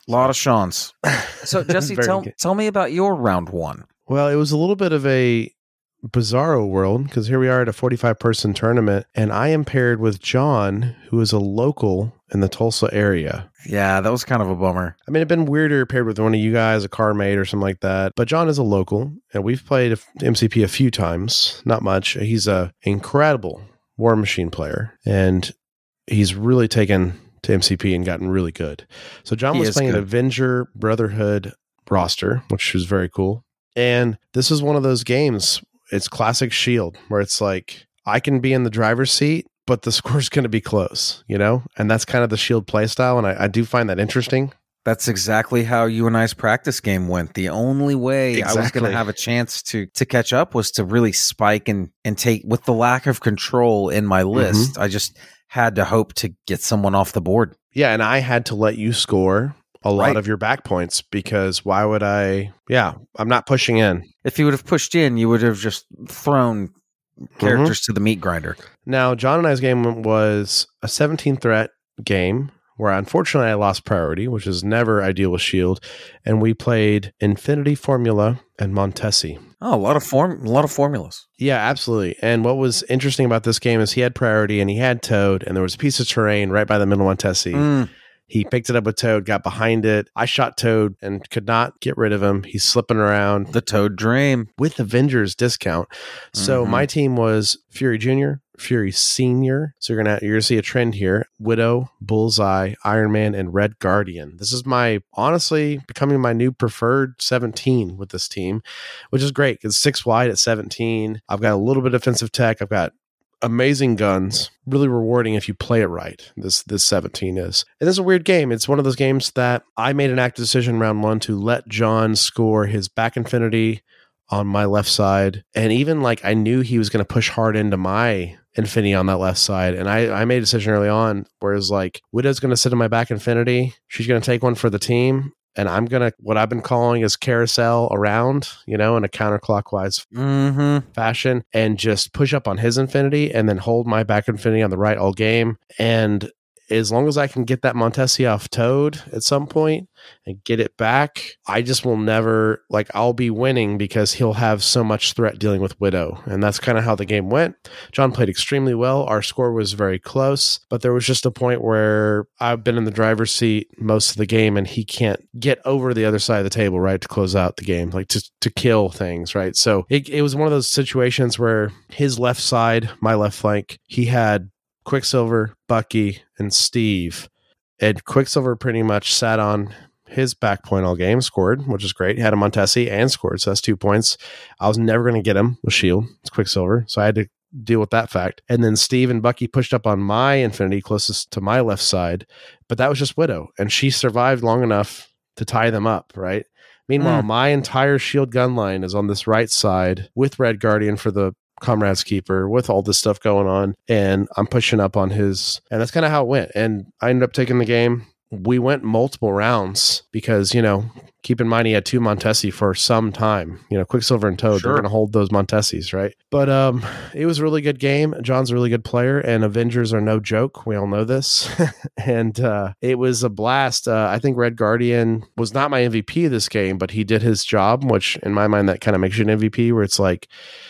A lot of Sean's. So, Jesse, Very tell, good. tell me about your round one. Well, it was a little bit of a bizarro world because here we are at a forty-five person tournament, and I am paired with John, who is a local in the Tulsa area. Yeah, that was kind of a bummer. I mean, it'd been weirder paired with one of you guys, a car mate or something like that. But John is a local, and we've played M C P a few times, not much. He's a incredible War Machine player, and he's really taken to M C P and gotten really good. So John He was is playing an good. Avenger Brotherhood roster, which was very cool. And this is one of those games. It's classic Shield, where it's like, I can be in the driver's seat, but the score's going to be close, you know? And that's kind of the Shield play style, and I, I do find that interesting. That's exactly how you and I's practice game went. The only way I was going Exactly. to have a chance to to catch up was to really spike and, and take, with the lack of control in my list, I just had to hope to get someone off the board. Yeah, and I had to let you score a lot Right. of your back points because why would I? Yeah, I'm not pushing in. If you would have pushed in, you would have just thrown characters to the meat grinder. Now, John and I's game was a seventeen threat game where unfortunately I lost priority, which is never ideal with Shield, and we played Infinity Formula and Montesi. Oh, a lot of form, a lot of formulas. Yeah, absolutely. And what was interesting about this game is he had priority and he had Toad, and there was a piece of terrain right by the middle of Montesi. Mm. He picked it up with Toad, got behind it. I shot Toad and could not get rid of him. He's slipping around The Toad Dream. with Avengers discount. So Mhm. my team was Fury Junior, Fury Senior. So you're gonna you're gonna see a trend here: Widow, Bullseye, Iron Man, and Red Guardian. This is my honestly becoming my new preferred seventeen with this team, which is great because six wide at seventeen. I've got a little bit of offensive tech. I've got amazing guns. Really rewarding if you play it right. This this seventeen is. And this is a weird game. It's one of those games that I made an active decision round one to let John score his back infinity on my left side. And even like I knew he was going to push hard into my infinity on that left side. And I, I made a decision early on, whereas like Widow's going to sit in my back infinity. She's going to take one for the team. And I'm going to, what I've been calling is carousel around, you know, in a counterclockwise Mm-hmm. fashion and just push up on his infinity and then hold my back infinity on the right all game. And as long as I can get that Montesi off Toad at some point and get it back, I just will never, like, I'll be winning because he'll have so much threat dealing with Widow. And that's kind of how the game went. John played extremely well. Our score was very close, but there was just a point where I've been in the driver's seat most of the game and he can't get over the other side of the table, right, to close out the game, like to, to kill things, right? So it, it was one of those situations where his left side, my left flank, he had Quicksilver, Bucky, and Steve. And Quicksilver pretty much sat on his back point all game, scored, which is great. He had a Montesi and scored, so that's two points. I was never going to get him with Shield. It's Quicksilver, so I had to deal with that fact. And then Steve and Bucky pushed up on my infinity closest to my left side, but that was just Widow, and she survived long enough to tie them up, right? Meanwhile, Mm. my entire Shield gun line is on this right side with Red Guardian for the Comrade's Keeper, with all this stuff going on, and I'm pushing up on his, and that's kind of how it went. And I ended up taking the game. We went multiple rounds because, you know, keep in mind he had two Montesi for some time. You know, Quicksilver and Toad, Sure. they're going to hold those Montesis, right? But um, it was a really good game. John's a really good player, and Avengers are no joke. We all know this. and uh, it was a blast. Uh, I think Red Guardian was not my M V P this game, but he did his job, which in my mind, that kind of makes you an M V P, where it's like,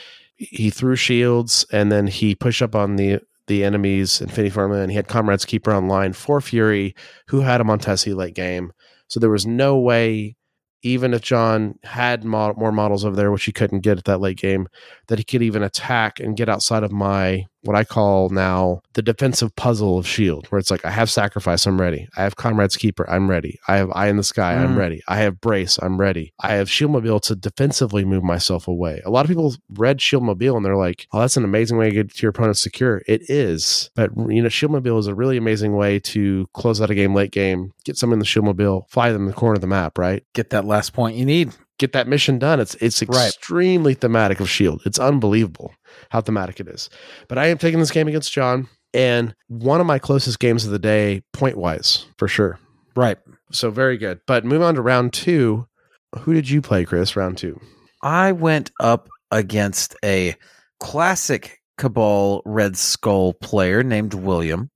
he threw shields and then he pushed up on the the enemy's Infinity Formula, and he had Comrade's Keeper online for Fury, who had a Montesi late game. So there was no way, even if John had mod- more models over there, which he couldn't get at that late game, that he could even attack and get outside of my, what I call now, the defensive puzzle of Shield, where it's like, I have Sacrifice, I'm ready. I have Comrade's Keeper, I'm ready. I have Eye in the Sky, I'm Mm. ready. I have Brace, I'm ready. I have Shield Mobile to defensively move myself away. A lot of people read Shield Mobile and they're like, oh, that's an amazing way to get to your opponent secure. It is. But, you know, Shield Mobile is a really amazing way to close out a game late game, get someone in the Shield Mobile, fly them in the corner of the map, right? Get that last point you need. Get that mission done. It's it's Right. extremely thematic of Shield. It's unbelievable how thematic it is. But I am taking this game against John, and one of my closest games of the day, point wise, for sure. Right. So very good. But moving on to round two, who did you play, Chris? Round two. I went up against a classic Cabal Red Skull player named William.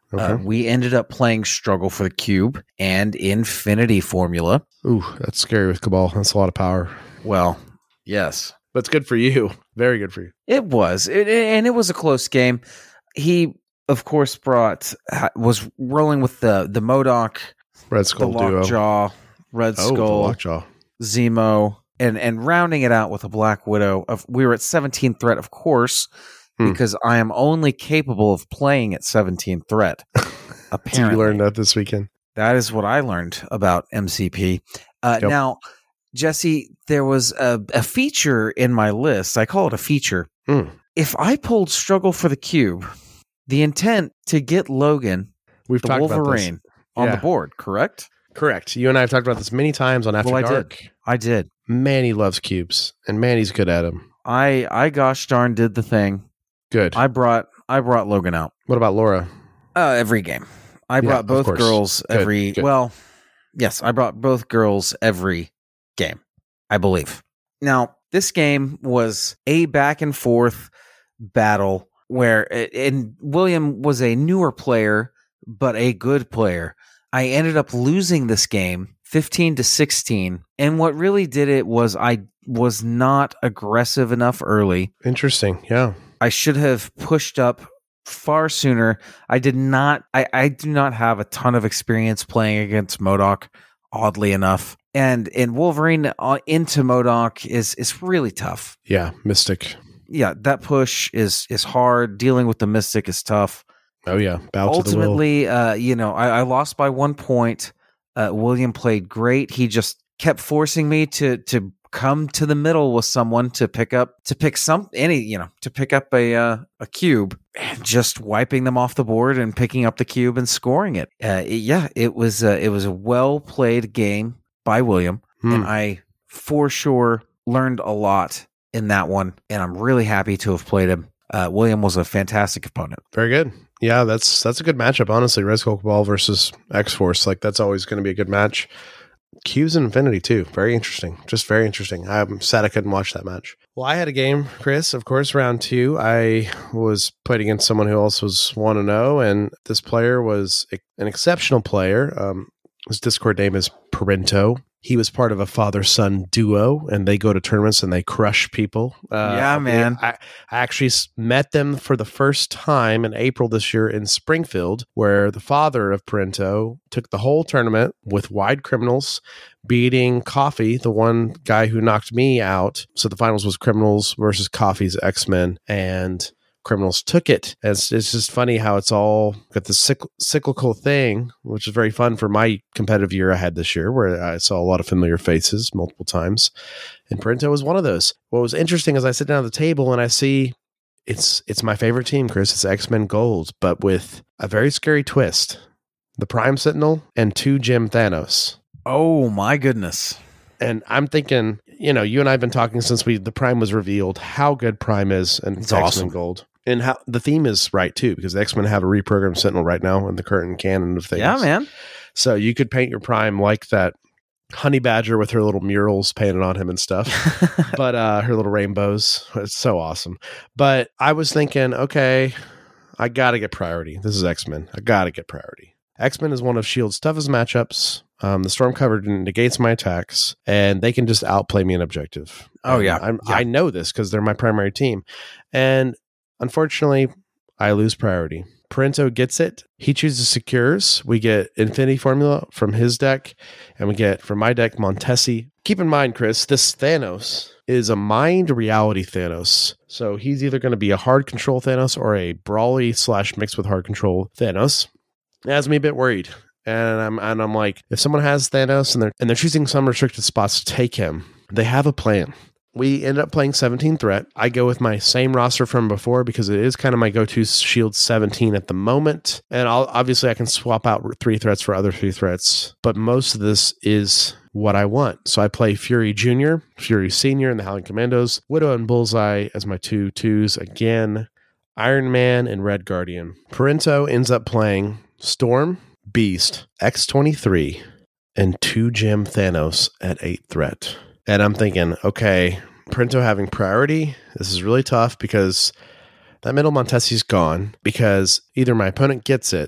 Okay. Uh, we ended up playing Struggle for the Cube and Infinity Formula. Ooh, that's scary with Cabal. That's a lot of power. Well, yes. But it's good for you. Very good for you. It was. It, and it was a close game. He, of course, brought, was rolling with the, the MODOK, Red Skull the duo. Lockjaw, Red Oh, Skull, the Lockjaw. Zemo, and, and rounding it out with a Black Widow. Of We were at seventeen threat, of course, Hmm. because I am only capable of playing at seventeen threat. Apparently. Did you learn that this weekend? That is what I learned about M C P. Uh, Yep. Now, Jesse, there was a, a feature in my list. I call it a feature. Hmm. If I pulled Struggle for the Cube, the intent to get Logan, We've the talked about this. Wolverine, on Yeah. the board, correct? Correct. You and I have talked about this many times on After Well, I Dark. did. I did. Man, he loves cubes, and man, he's good at them. I I gosh darn did the thing. Good. I brought I brought Logan out. what about Laura? Uh, every game. I Yeah, brought of both course. girls Good, every good. well, yes, I brought both girls every game, I believe. Now, this game was a back and forth battle where and William was a newer player, but a good player. I ended up losing this game fifteen to sixteen, and what really did it was I was not aggressive enough early. Interesting. Yeah. I should have pushed up far sooner. I did not. I, I do not have a ton of experience playing against MODOK, oddly enough. And and Wolverine uh, into MODOK is is really tough. Yeah. Mystic. Yeah, that push is is hard. Dealing with the Mystic is tough. Oh, yeah. Bow to the will. Ultimately, uh, you know, I, I lost by one point. Uh, William played great. He just kept forcing me to to come to the middle with someone to pick up to pick some any you know to pick up a uh, a cube, and just wiping them off the board and picking up the cube and scoring it. Uh, it yeah, it was uh, it was a well played game by William, Hmm. and I for sure learned a lot in that one, and I'm really happy to have played him. Uh, William was a fantastic opponent. Very good. Yeah, that's that's a good matchup, honestly. Red Skull Cabal versus X-Force. Like, that's always going to be a good match. Cubes and Infinity, too. Very interesting. Just very interesting. I'm sad I couldn't watch that match. Well, I had a game, Chris, of course, round two. I was played against someone who also was one and oh, and this player was an exceptional player. Um, his Discord name is Parento. He was part of a father-son duo, and they go to tournaments and they crush people. Uh, Yeah, man. I, I actually s- met them for the first time in April this year in Springfield, where the father of Parento took the whole tournament with Wide Criminals, beating Coffee, the one guy who knocked me out. So the finals was Criminals versus Coffee's X-Men, and Criminals took it. It's, it's just funny how it's all got this cycl- cyclical thing, which is very fun for my competitive year I had this year, where I saw a lot of familiar faces multiple times. And Parento was one of those. What was interesting is I sit down at the table and I see it's it's my favorite team, Chris. It's X-Men Gold, but with a very scary twist. The Prime Sentinel and two Gem Thanos. Oh my goodness. And I'm thinking, you know, you and I have been talking since we the Prime was revealed, how good Prime is and It's X-Men awesome. Gold. And how the theme is right, too, because the X-Men have a reprogrammed Sentinel right now in the current canon of things. Yeah, man. So you could paint your Prime like that Honey Badger with her little murals painted on him and stuff. But uh, her little rainbows. It's so awesome. But I was thinking, okay, I got to get priority. This is X-Men. I got to get priority. X-Men is one of S H I E L D's toughest matchups. Um, the Storm Cover negates my attacks, and they can just outplay me in objective. Oh, And yeah. I'm, Yeah. I know this because they're my primary team. And unfortunately, I lose priority. Parento gets it. He chooses Secures. We get Infinity Formula from his deck, and we get, from my deck, Montesi. Keep in mind, Chris, this Thanos is a mind reality Thanos. So he's either going to be a hard control Thanos or a brawly slash mixed with hard control Thanos. It has me a bit worried. And I'm and I'm like, if someone has Thanos and they're and they're choosing some restricted spots to take him, they have a plan. We end up playing seventeen threat. I go with my same roster from before because it is kind of my go-to S H I E L D seventeen at the moment. And I'll, obviously I can swap out three threats for other three threats, but most of this is what I want. So I play Fury Junior, Fury Senior, and the Howling Commandos, Widow and Bullseye as my two twos again, Iron Man and Red Guardian. Parento ends up playing Storm, Beast, X twenty-three, and two Gem Thanos at eight threat. And I'm thinking, okay, Parento having priority, this is really tough because that middle Montesi's gone because either my opponent gets it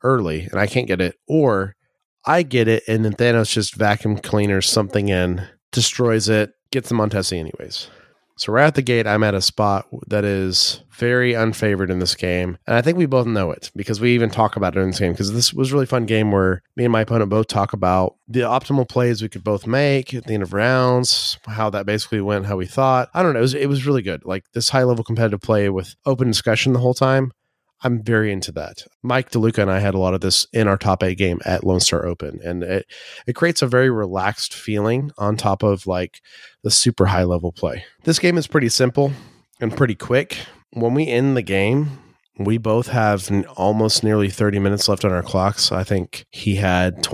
early and I can't get it, or I get it and then Thanos just vacuum cleaners something in, destroys it, gets the Montesi anyways. So right at the gate, I'm at a spot that is very unfavored in this game. And I think we both know it because we even talk about it in this game, because this was a really fun game where me and my opponent both talk about the optimal plays we could both make at the end of rounds, how that basically went, how we thought. I don't know. It was, it was really good. Like this high level competitive play with open discussion the whole time. I'm very into that. Mike DeLuca and I had a lot of this in our top eight game at Lone Star Open, and it, it creates a very relaxed feeling on top of like the super high level play. This game is pretty simple and pretty quick. When we end the game, we both have n- almost nearly thirty minutes left on our clocks. I think he had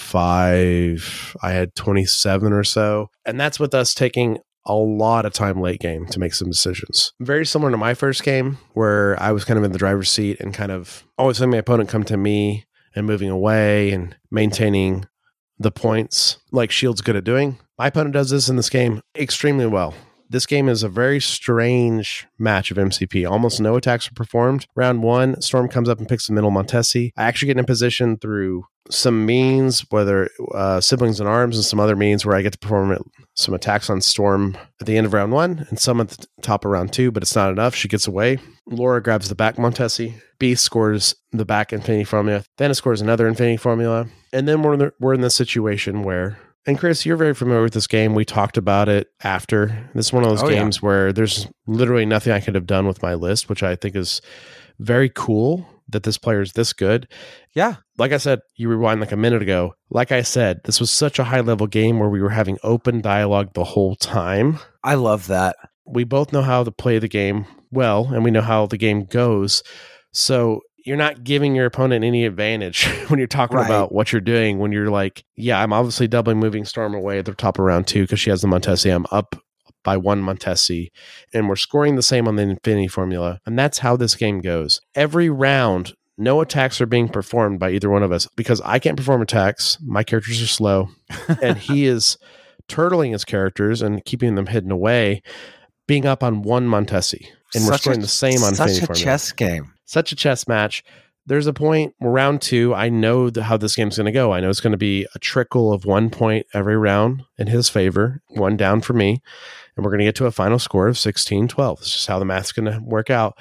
twenty-five, I had twenty-seven or so. And that's with us taking a lot of time late game to make some decisions. Very similar to my first game where I was kind of in the driver's seat and kind of always letting my opponent come to me and moving away and maintaining the points like Shield's good at doing. My opponent does this in this game extremely well. This game is a very strange match of M C P. Almost no attacks are performed. Round one, Storm comes up and picks the middle Montesi. I actually get in position through some means, whether uh, siblings in arms and some other means where I get to perform some attacks on Storm at the end of round one and some at the top of round two, but it's not enough. She gets away. Laura grabs the back Montesi. Beast scores the back Infinity Formula. Thanos scores another Infinity Formula. And then we're in, the, we're in this situation where, and Chris, you're very familiar with this game. We talked about it after. This is one of those oh, games yeah. where there's literally nothing I could have done with my list, which I think is very cool that this player is this good. Yeah. Like I said, you rewind like a minute ago. Like I said, this was such a high level game where we were having open dialogue the whole time. I love that. We both know how to play the game well, and we know how the game goes. So you're not giving your opponent any advantage when you're talking right. about what you're doing. When you're like, yeah, I'm obviously doubly moving Storm away at the top of round two because she has the Montesi. I'm up by one Montesi, and we're scoring the same on the Infinity Formula. And that's how this game goes. Every round, no attacks are being performed by either one of us because I can't perform attacks. My characters are slow, and he is turtling his characters and keeping them hidden away, being up on one Montesi. And such we're scoring a, the same on Infinity Formula. Such a chess game. Such a chess match. There's a point, round two, I know the, how this game's going to go. I know it's going to be a trickle of one point every round in his favor, one down for me. And we're going to get to a final score of sixteen twelve. It's just how the math's going to work out.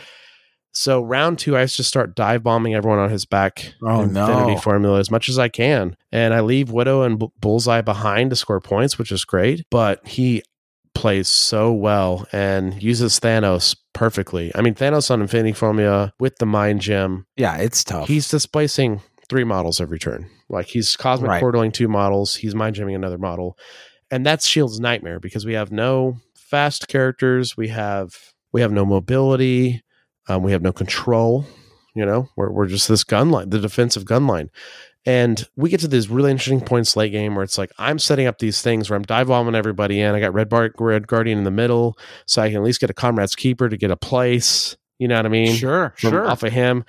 So round two, I just start dive bombing everyone on his back. Oh, Infinity no. Formula as much as I can. And I leave Widow and B- Bullseye behind to score points, which is great. But he plays so well and uses Thanos perfectly. I mean, Thanos on Infinity Formula with the Mind Gem. Yeah, it's tough. He's displacing three models every turn. Like he's Cosmic right. Portaling two models. He's Mind Gemming another model. And that's Shield's nightmare because we have no fast characters. We have we have no mobility. Um, we have no control. You know, we're we're just this gun line, the defensive gun line. And we get to these really interesting points late game where it's like, I'm setting up these things where I'm dive bombing everybody in. I got Red, Bar- Red Guardian in the middle, so I can at least get a Comrade's Keeper to get a place. You know what I mean? Sure, From sure. Off of him.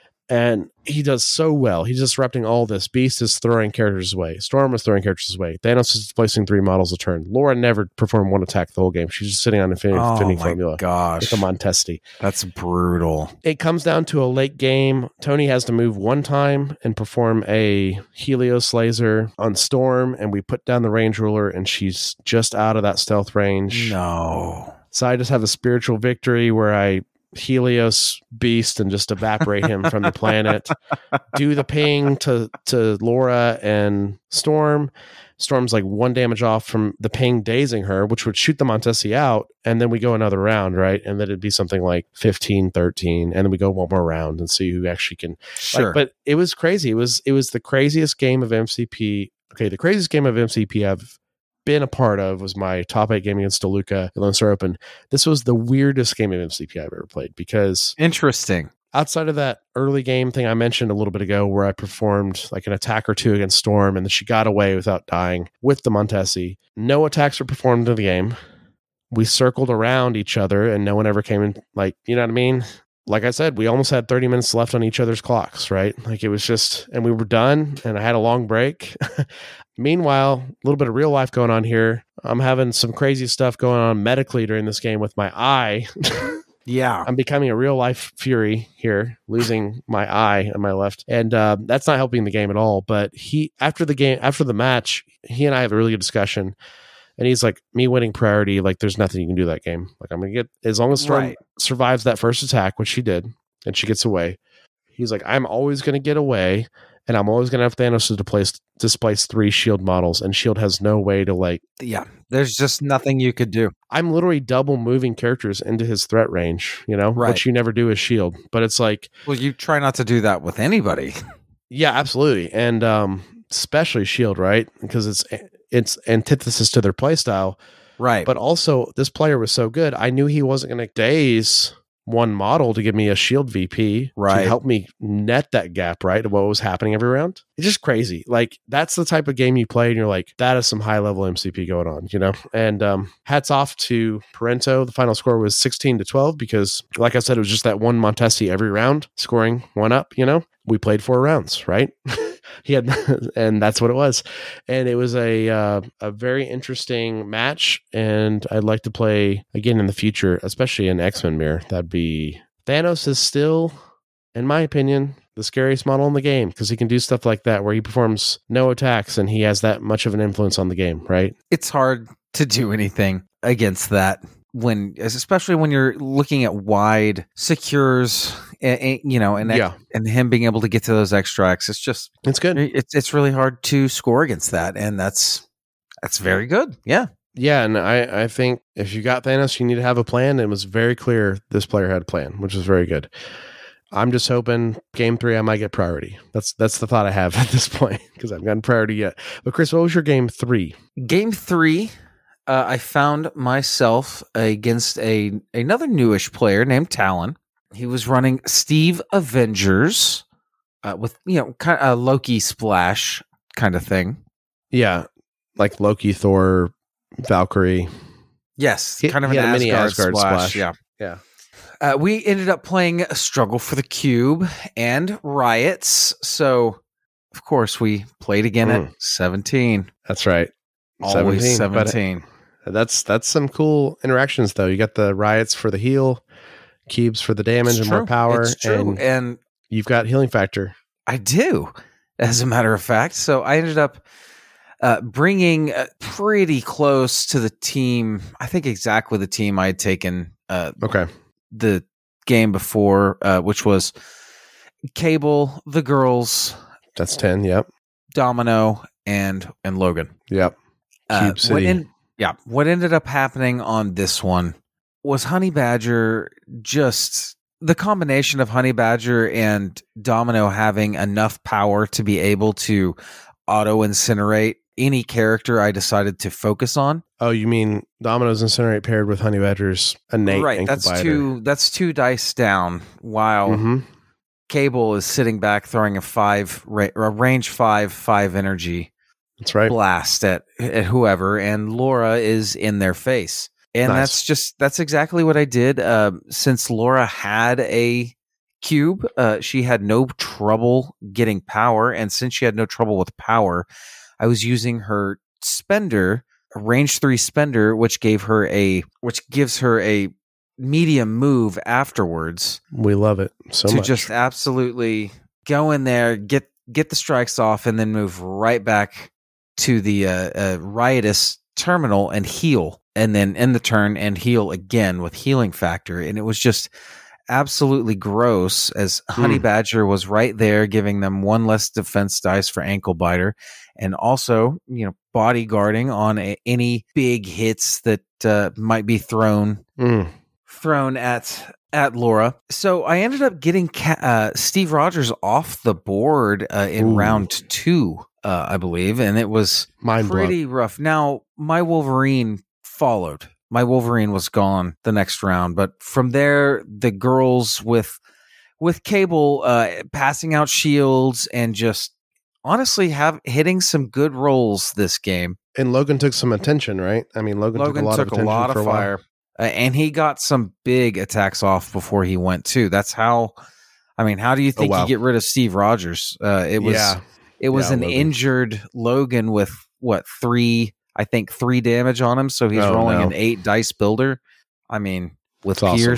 And he does so well. He's disrupting all this. Beast is throwing characters away. Storm is throwing characters away. Thanos is displacing three models a turn. Laura never performed one attack the whole game. She's just sitting on Infinity, oh Infinity my Formula. Gosh. With a Montesi. That's brutal. It comes down to a late game. Tony has to move one time and perform a Helios laser on Storm, and we put down the range ruler, and she's just out of that stealth range. No. So I just have a spiritual victory where I Helios Beast and just evaporate him from the planet. Do the ping to to Laura and Storm. Storm's like one damage off from the ping dazing her, which would shoot the Montesi out, and then we go another round, right? And then it'd be something like fifteen thirteen, and then we go one more round and see who actually can. Sure. Like, but it was crazy. It was it was the craziest game of M C P. Okay, the craziest game of M C P I've been a part of was my top eight game against DeLuca at Lone Star Open. This was the weirdest game of M C P I've ever played because interesting. Outside of that early game thing I mentioned a little bit ago where I performed like an attack or two against Storm and then she got away without dying with the Montesi, no attacks were performed in the game. We circled around each other and no one ever came in, like, you know what I mean? Like I said, we almost had thirty minutes left on each other's clocks, right? Like it was just, and we were done and I had a long break. Meanwhile, a little bit of real life going on here. I'm having some crazy stuff going on medically during this game with my eye. Yeah. I'm becoming a real life Fury here, losing my eye on my left, and uh, that's not helping the game at all. But he, after the game, after the match, he and I have a really good discussion, and he's like, "Me winning priority, like there's nothing you can do that game. Like I'm gonna get as long as Storm Right. survives that first attack, which she did, and she gets away. He's like, I'm always gonna get away, and I'm always gonna have Thanos to displace displace three shield models, and shield has no way to like." Yeah. There's just nothing you could do. I'm literally double moving characters into his threat range, you know, Right. which you never do as shield. But it's like, Well, you try not to do that with anybody. yeah, absolutely, and um, especially shield, right? Because it's it's antithesis to their playstyle. Right. But also, this player was so good, I knew he wasn't going to daze one model to give me a shield V P Right. to help me net that gap, right, of what was happening every round. It's just crazy. Like, that's the type of game you play, and you're like, that is some high-level M C P going on, you know? And um, hats off to Parento. The final score was sixteen to twelve because, like I said, it was just that one Montesi every round, scoring one up, you know? We played four rounds, right? He had, and that's what it was. And it was a uh, a very interesting match. And I'd like to play again in the future, especially in X-Men Mirror. That'd be Thanos is still, in my opinion, the scariest model in the game because he can do stuff like that where he performs no attacks and he has that much of an influence on the game, right? It's hard to do anything against that when, especially when you're looking at wide secures, and, and, you know, and Yeah. and him being able to get to those extracts. It's just It's good. it's it's really hard to score against that, and that's that's very good. Yeah. Yeah, and I, I think if you got Thanos, you need to have a plan. It was very clear this player had a plan, which was very good. I'm just hoping game three I might get priority. That's that's the thought I have at this point because I haven't gotten priority yet. But Chris, what was your game three? Game three, uh, I found myself against a another newish player named Talon. He was running Steve Avengers uh, with, you know, kind of a Loki splash kind of thing. Yeah, like Loki, Thor, Valkyrie. Yes, He- kind of he an had a mini Asgard, Asgard splash. splash. Yeah. Yeah. Uh, we ended up playing a Struggle for the Cube and Riots. So, of course, we played again Mm. at seventeen. That's right. Always seventeen, but- seventeen. That's that's some cool interactions though. You got the riots for the heal, cubes for the damage It's and more true. power, It's true. and And you've got healing factor. I do, as a matter of fact. So I ended up uh, bringing uh, pretty close to the team. I think exactly the team I had taken uh, Okay. the game before, uh, which was Cable, the girls, That's ten. Yep. Domino, and and Logan. Yep. Uh, Cube what City. en- yeah. What ended up happening on this one was Honey Badger just the combination of Honey Badger and Domino having enough power to be able to auto incinerate any character I decided to focus on. Oh, you mean Domino's Incinerate paired with Honey Badger's innate right. ankle That's biter. two that's two dice down while Mhm. Cable is sitting back throwing a five ra- a range five five energy That's right. blast at, at whoever, and Laura is in their face. And Nice. that's just that's exactly what I did. Uh, since Laura had a cube, uh, she had no trouble getting power, and since she had no trouble with power, I was using her spender, a range three spender, which gave her a which gives her a medium move afterwards We love it so to much. just absolutely go in there, get get the strikes off, and then move right back to the uh, uh, riotous terminal and heal, and then end the turn and heal again with healing factor. And it was just absolutely gross as Honey Hmm. Badger was right there giving them one less defense dice for ankle biter, and also, you know, bodyguarding on a, any big hits that uh, might be thrown Mm. thrown at at Laura. So I ended up getting Ca- uh, Steve Rogers off the board uh, in Ooh. round two, uh, I believe, and it was Mind blown. pretty rough. Now my Wolverine followed. My Wolverine was gone the next round, but from there, the girls with with Cable uh, passing out shields and just honestly have hitting some good rolls this game. And Logan took some attention, right? I mean, Logan, Logan took a lot took of a attention lot for of a while. fire, uh, and he got some big attacks off before he went too. That's how. I mean, how do you think wow. you get rid of Steve Rogers? Uh, it was Yeah. it was Yeah, an Logan. injured Logan with what three? I think three damage on him, so he's Oh, rolling no. an eight dice builder. I mean, with That's awesome. Pierce,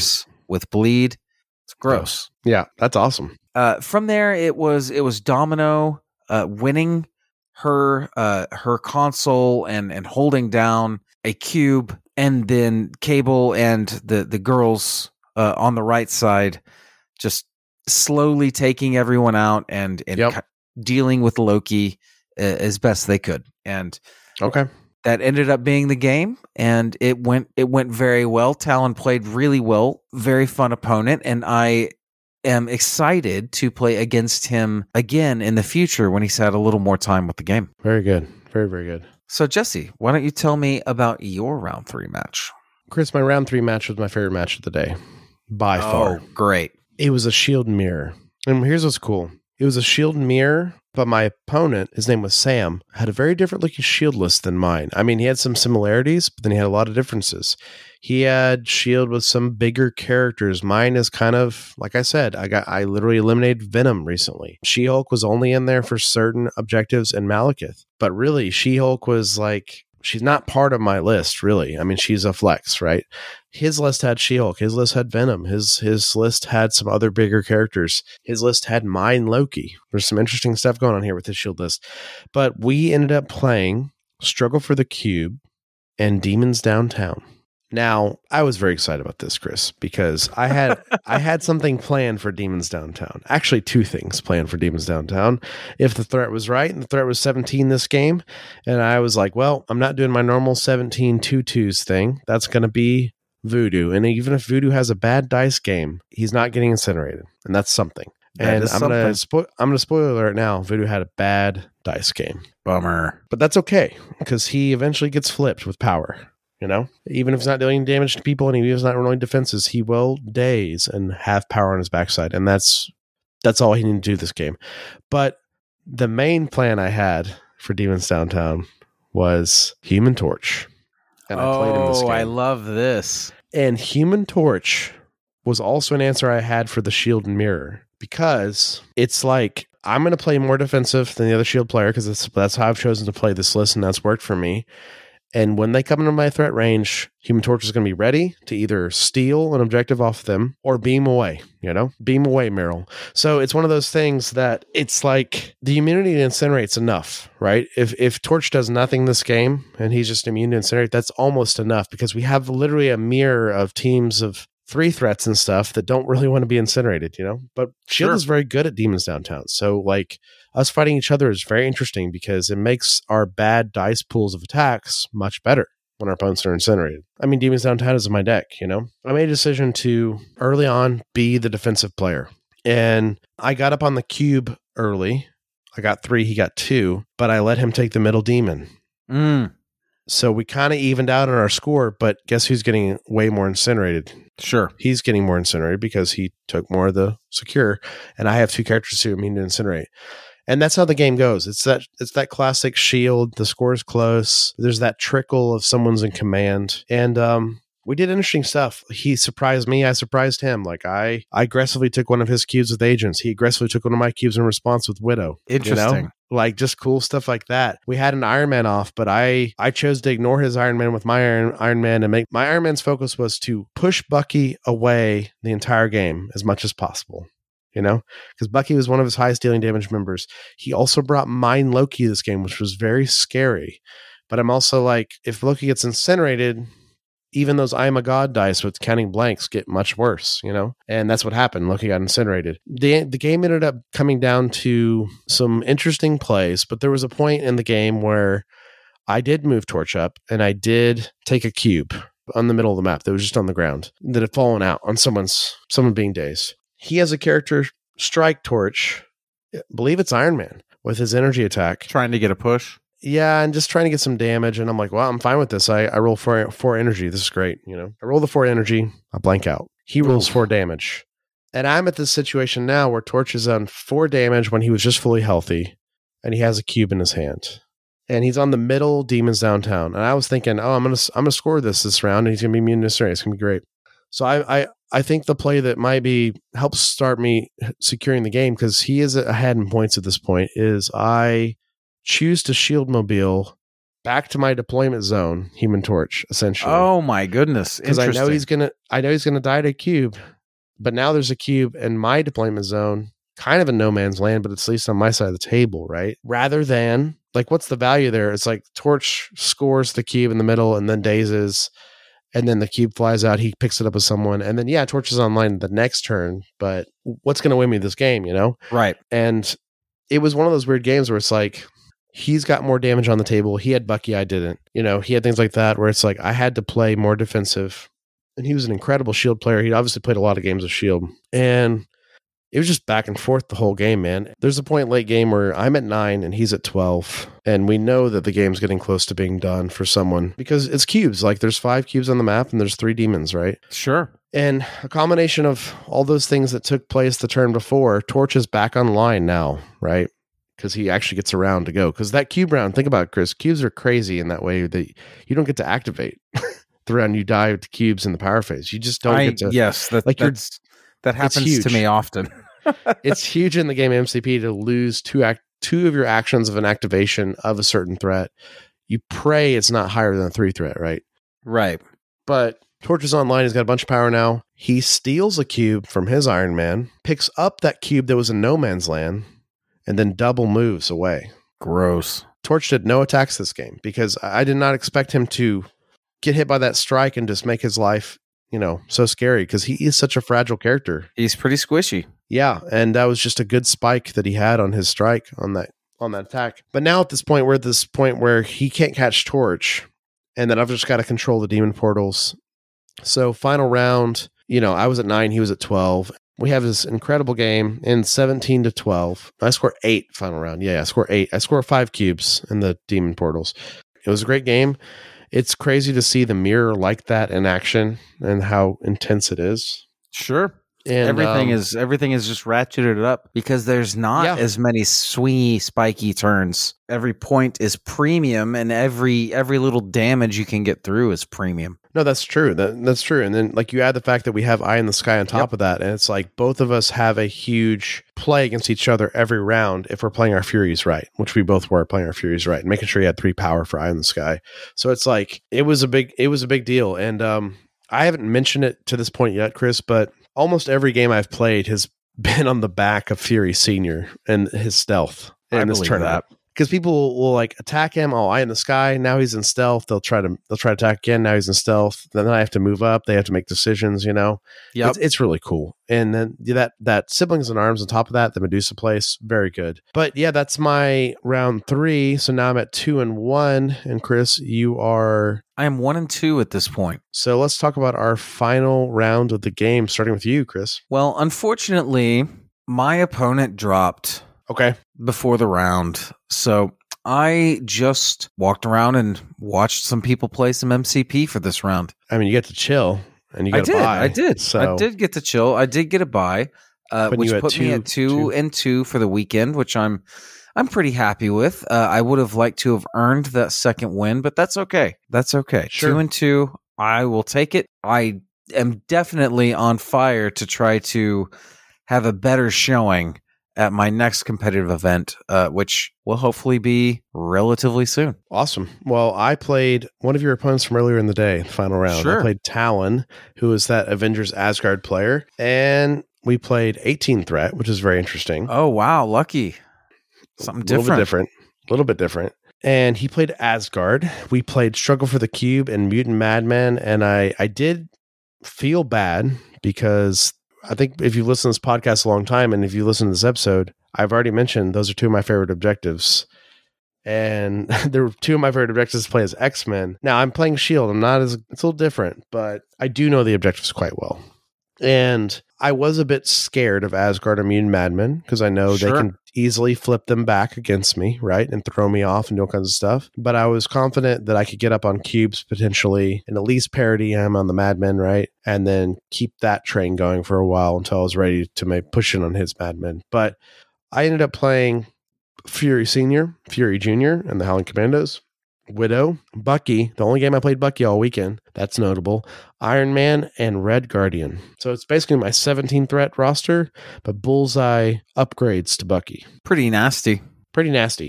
with bleed. It's gross. Yeah, that's awesome. Uh, from there, it was it was Domino uh, winning her uh, her console and and holding down a cube, and then Cable and the the girls uh, on the right side just slowly taking everyone out and and Yep. cu- dealing with Loki uh, as best they could. And Okay. that ended up being the game, and it went it went very well. Talon played really well, very fun opponent, and I am excited to play against him again in the future when he's had a little more time with the game. Very good. Very, very good. So, Jesse, why don't you tell me about your round three match? Chris, my round three match was my favorite match of the day. By far. Oh, great. It was a shield mirror. And here's what's cool. It was a shield mirror, but my opponent, his name was Sam, had a very different looking shield list than mine. I mean, he had some similarities, but then he had a lot of differences. He had shield with some bigger characters. Mine is kind of, like I said, I got I literally eliminated Venom recently. She-Hulk was only in there for certain objectives and Malekith. But really, She-Hulk was like, she's not part of my list, really. I mean, she's a flex, right? His list had She-Hulk. His list had Venom. His his list had some other bigger characters. His list had mine, Loki. There's some interesting stuff going on here with his shield list. But we ended up playing Struggle for the Cube and Demons Downtown. Now, I was very excited about this, Chris, because I had I had something planned for Demons Downtown. Actually, two things planned for Demons Downtown. If the threat was right, and the threat was seventeen this game, and I was like, well, I'm not doing my normal seventeen two twos thing. That's going to be Voodoo. And even if Voodoo has a bad dice game, he's not getting incinerated, and that's something. That and is I'm going something. to spo- I'm going to spoil alert now. Voodoo had a bad dice game, Bummer. but that's okay because he eventually gets flipped with power. You know, even if he's not doing damage to people and he's not rolling defenses, he will daze and have power on his backside. And that's that's all he needed to do this game. But the main plan I had for Demons Downtown was Human Torch. And I played him this Oh, game. I love this. And Human Torch was also an answer I had for the Shield and Mirror, because it's like, I'm going to play more defensive than the other Shield player because that's, that's how I've chosen to play this list, and that's worked for me. And when they come into my threat range, Human Torch is going to be ready to either steal an objective off them or beam away, you know? Beam away, Meryl. So it's one of those things that it's like the immunity to incinerate's enough, right? If if Torch does nothing this game and he's just immune to incinerate, that's almost enough because we have literally a mirror of teams of three threats and stuff that don't really want to be incinerated, you know? But Shield Sure. is very good at Demons Downtown. So like us fighting each other is very interesting because it makes our bad dice pools of attacks much better when our opponents are incinerated. I mean, Demons Downtown is in my deck, you know? I made a decision to early on be the defensive player. And I got up on the cube early. I got three, he got two, but I let him take the middle demon. Mm, So we kind of evened out on our score, but guess who's getting way more incinerated? sure. He's getting more incinerated because he took more of the secure, and I have two characters who mean to incinerate. And that's how the game goes. It's that it's that classic Shield. The score is close. There's that trickle of someone's in command. And um, we did interesting stuff. He surprised me. I surprised him. Like I, I aggressively took one of his cubes with agents. He aggressively took one of my cubes in response with Widow. you know? Interesting. Like just cool stuff like that. We had an Iron Man off, but I I chose to ignore his Iron Man with my Iron, Iron Man and make my Iron Man's focus was to push Bucky away the entire game as much as possible. You know, because Bucky was one of his highest dealing damage members. He also brought Mine Loki this game, which was very scary. But I'm also like, if Loki gets incinerated, even those I am a God dice with counting blanks get much worse, you know? And that's what happened. Loki got incinerated. The, the game ended up coming down to some interesting plays, but there was a point in the game where I did move Torch up and I did take a cube on the middle of the map that was just on the ground that had fallen out on someone's, someone being dazed. He has a character, Strike Torch, I believe it's Iron Man, with his energy attack. Trying to get a push. Yeah, and just trying to get some damage. And I'm like, well, I'm fine with this. I, I roll four, four energy. This is great. You know, I roll the four energy. I blank out. He rolls four damage. And I'm at this situation now where Torch is on four damage when he was just fully healthy. And he has a cube in his hand. And he's on the middle Demons Downtown. And I was thinking, oh, I'm going to I'm gonna score this this round. And he's going to be immune to incinerated. It's going to be great. So I, I, I think the play that might be helps start me securing the game, because he is ahead in points at this point, is I choose to shield mobile back to my deployment zone, Human Torch, essentially. Oh my goodness! because I know Interesting. he's gonna, I know he's gonna die to a cube, But now there's a cube in my deployment zone, kind of in no man's land, but it's at least on my side of the table, right? Rather than, like, what's the value there? It's like Torch scores the cube in the middle and then dazes, and then the cube flies out, he picks it up with someone, and then, yeah, Torch is online the next turn, but what's going to win me this game, you know? Right. And it was one of those weird games where it's like, he's got more damage on the table. He had Bucky, I didn't. You know, he had things like that where it's like, I had to play more defensive. And he was an incredible shield player. He'd obviously played a lot of games of shield. And it was just back and forth the whole game, man. There's a point late game where I'm at nine and he's at twelve. And we know that the game's getting close to being done for someone because it's cubes. Like, there's five cubes on the map and there's three demons, right? Sure. And a combination of all those things that took place the turn before, Torch is back online now, right? Because he actually gets around to go. Because that cube round, think about it, Chris, cubes are crazy in that way that you don't get to activate the round you die with the cubes in the power phase. You just don't I, get to. Yes, that, like that's, that happens to me often. It's huge in the game M C P to lose two act two of your actions of an activation of a certain threat. You pray it's not higher than a three threat, right? Right. But Torch is online. He's got a bunch of power now. He steals a cube from his Iron Man, picks up that cube that was in no man's land, and then double moves away. Gross. Torch did no attacks this game because I did not expect him to get hit by that strike and just make his life, you know, so scary because he is such a fragile character. He's pretty squishy. Yeah, and that was just a good spike that he had on his strike on that on that attack. But now at this point, we're at this point where he can't catch Torch, and then I've just got to control the demon portals. So final round, you know, I was at nine, he was at twelve. We have this incredible game in seventeen to twelve. I scored eight final round. Yeah, I scored eight. I scored five cubes in the demon portals. It was a great game. It's crazy to see the mirror like that in action and how intense it is. Sure. And everything um, is everything is just ratcheted up because there's not Yeah. as many swingy, spiky turns. Every point is premium, and every every little damage you can get through is premium. No, that's true. That, that's true. And then, like, you add the fact that we have Eye in the Sky on top Yep. of that, and it's like both of us have a huge play against each other every round if we're playing our Furies right, which we both were playing our Furies right, and making sure you had three power for Eye in the Sky. So it's like it was a big it was a big deal. And um, I haven't mentioned it to this point yet, Chris, but almost every game I've played has been on the back of Fury Senior and his stealth in I this believe tournament. that. Because people will, will like attack him. Oh, Eye in the Sky. Now he's in stealth. They'll try to they'll try to attack again. Now he's in stealth. Then I have to move up. They have to make decisions. You know, Yep. it's, it's really cool. And then that that Siblings in Arms on top of that, the Medusa place, very good. But yeah, that's my round three. So now I'm at two and one. And Chris, you are. I am one and two at this point. So let's talk about our final round of the game, starting with you, Chris. Well, unfortunately, my opponent dropped Okay. before the round. So I just walked around and watched some people play some M C P for this round. I mean, you get to chill and you I get a did. buy. I did. So I did get to chill. I did get a buy, uh, Putting which you at put me two- at two, two. and two for the weekend, which I'm I'm pretty happy with. Uh, I would have liked to have earned that second win, but that's okay. That's okay. Sure. Two and two. I will take it. I am definitely on fire to try to have a better showing at my next competitive event, uh, which will hopefully be relatively soon. Awesome. Well, I played one of your opponents from earlier in the day, the final round. Sure. I played Talon, who is that Avengers Asgard player, and we played eighteen Threat, which is very interesting. Oh, wow. Lucky. Something A little different. bit different. A little bit different. And he played Asgard. We played Struggle for the Cube and Mutant Madman, and I, I did feel bad because I think if you've listened to this podcast a long time and if you listen to this episode, I've already mentioned those are two of my favorite objectives. And there were two of my favorite objectives to play as X-Men. Now I'm playing Shield. I'm not as, it's a little different, but I do know the objectives quite well. And I was a bit scared of Asgard and Mutant Madmen because I know Sure. they can easily flip them back against me, right? And throw me off and do all kinds of stuff. But I was confident that I could get up on cubes potentially and at least parity him on the Madmen, right? And then keep that train going for a while until I was ready to make push in on his Madmen. But I ended up playing Fury Senior, Fury Junior, and the Howling Commandos. Widow, Bucky, the only game I played Bucky all weekend, that's notable, Iron Man, and Red Guardian. So it's basically my seventeen threat roster, but Bullseye upgrades to Bucky. Pretty nasty. Pretty nasty.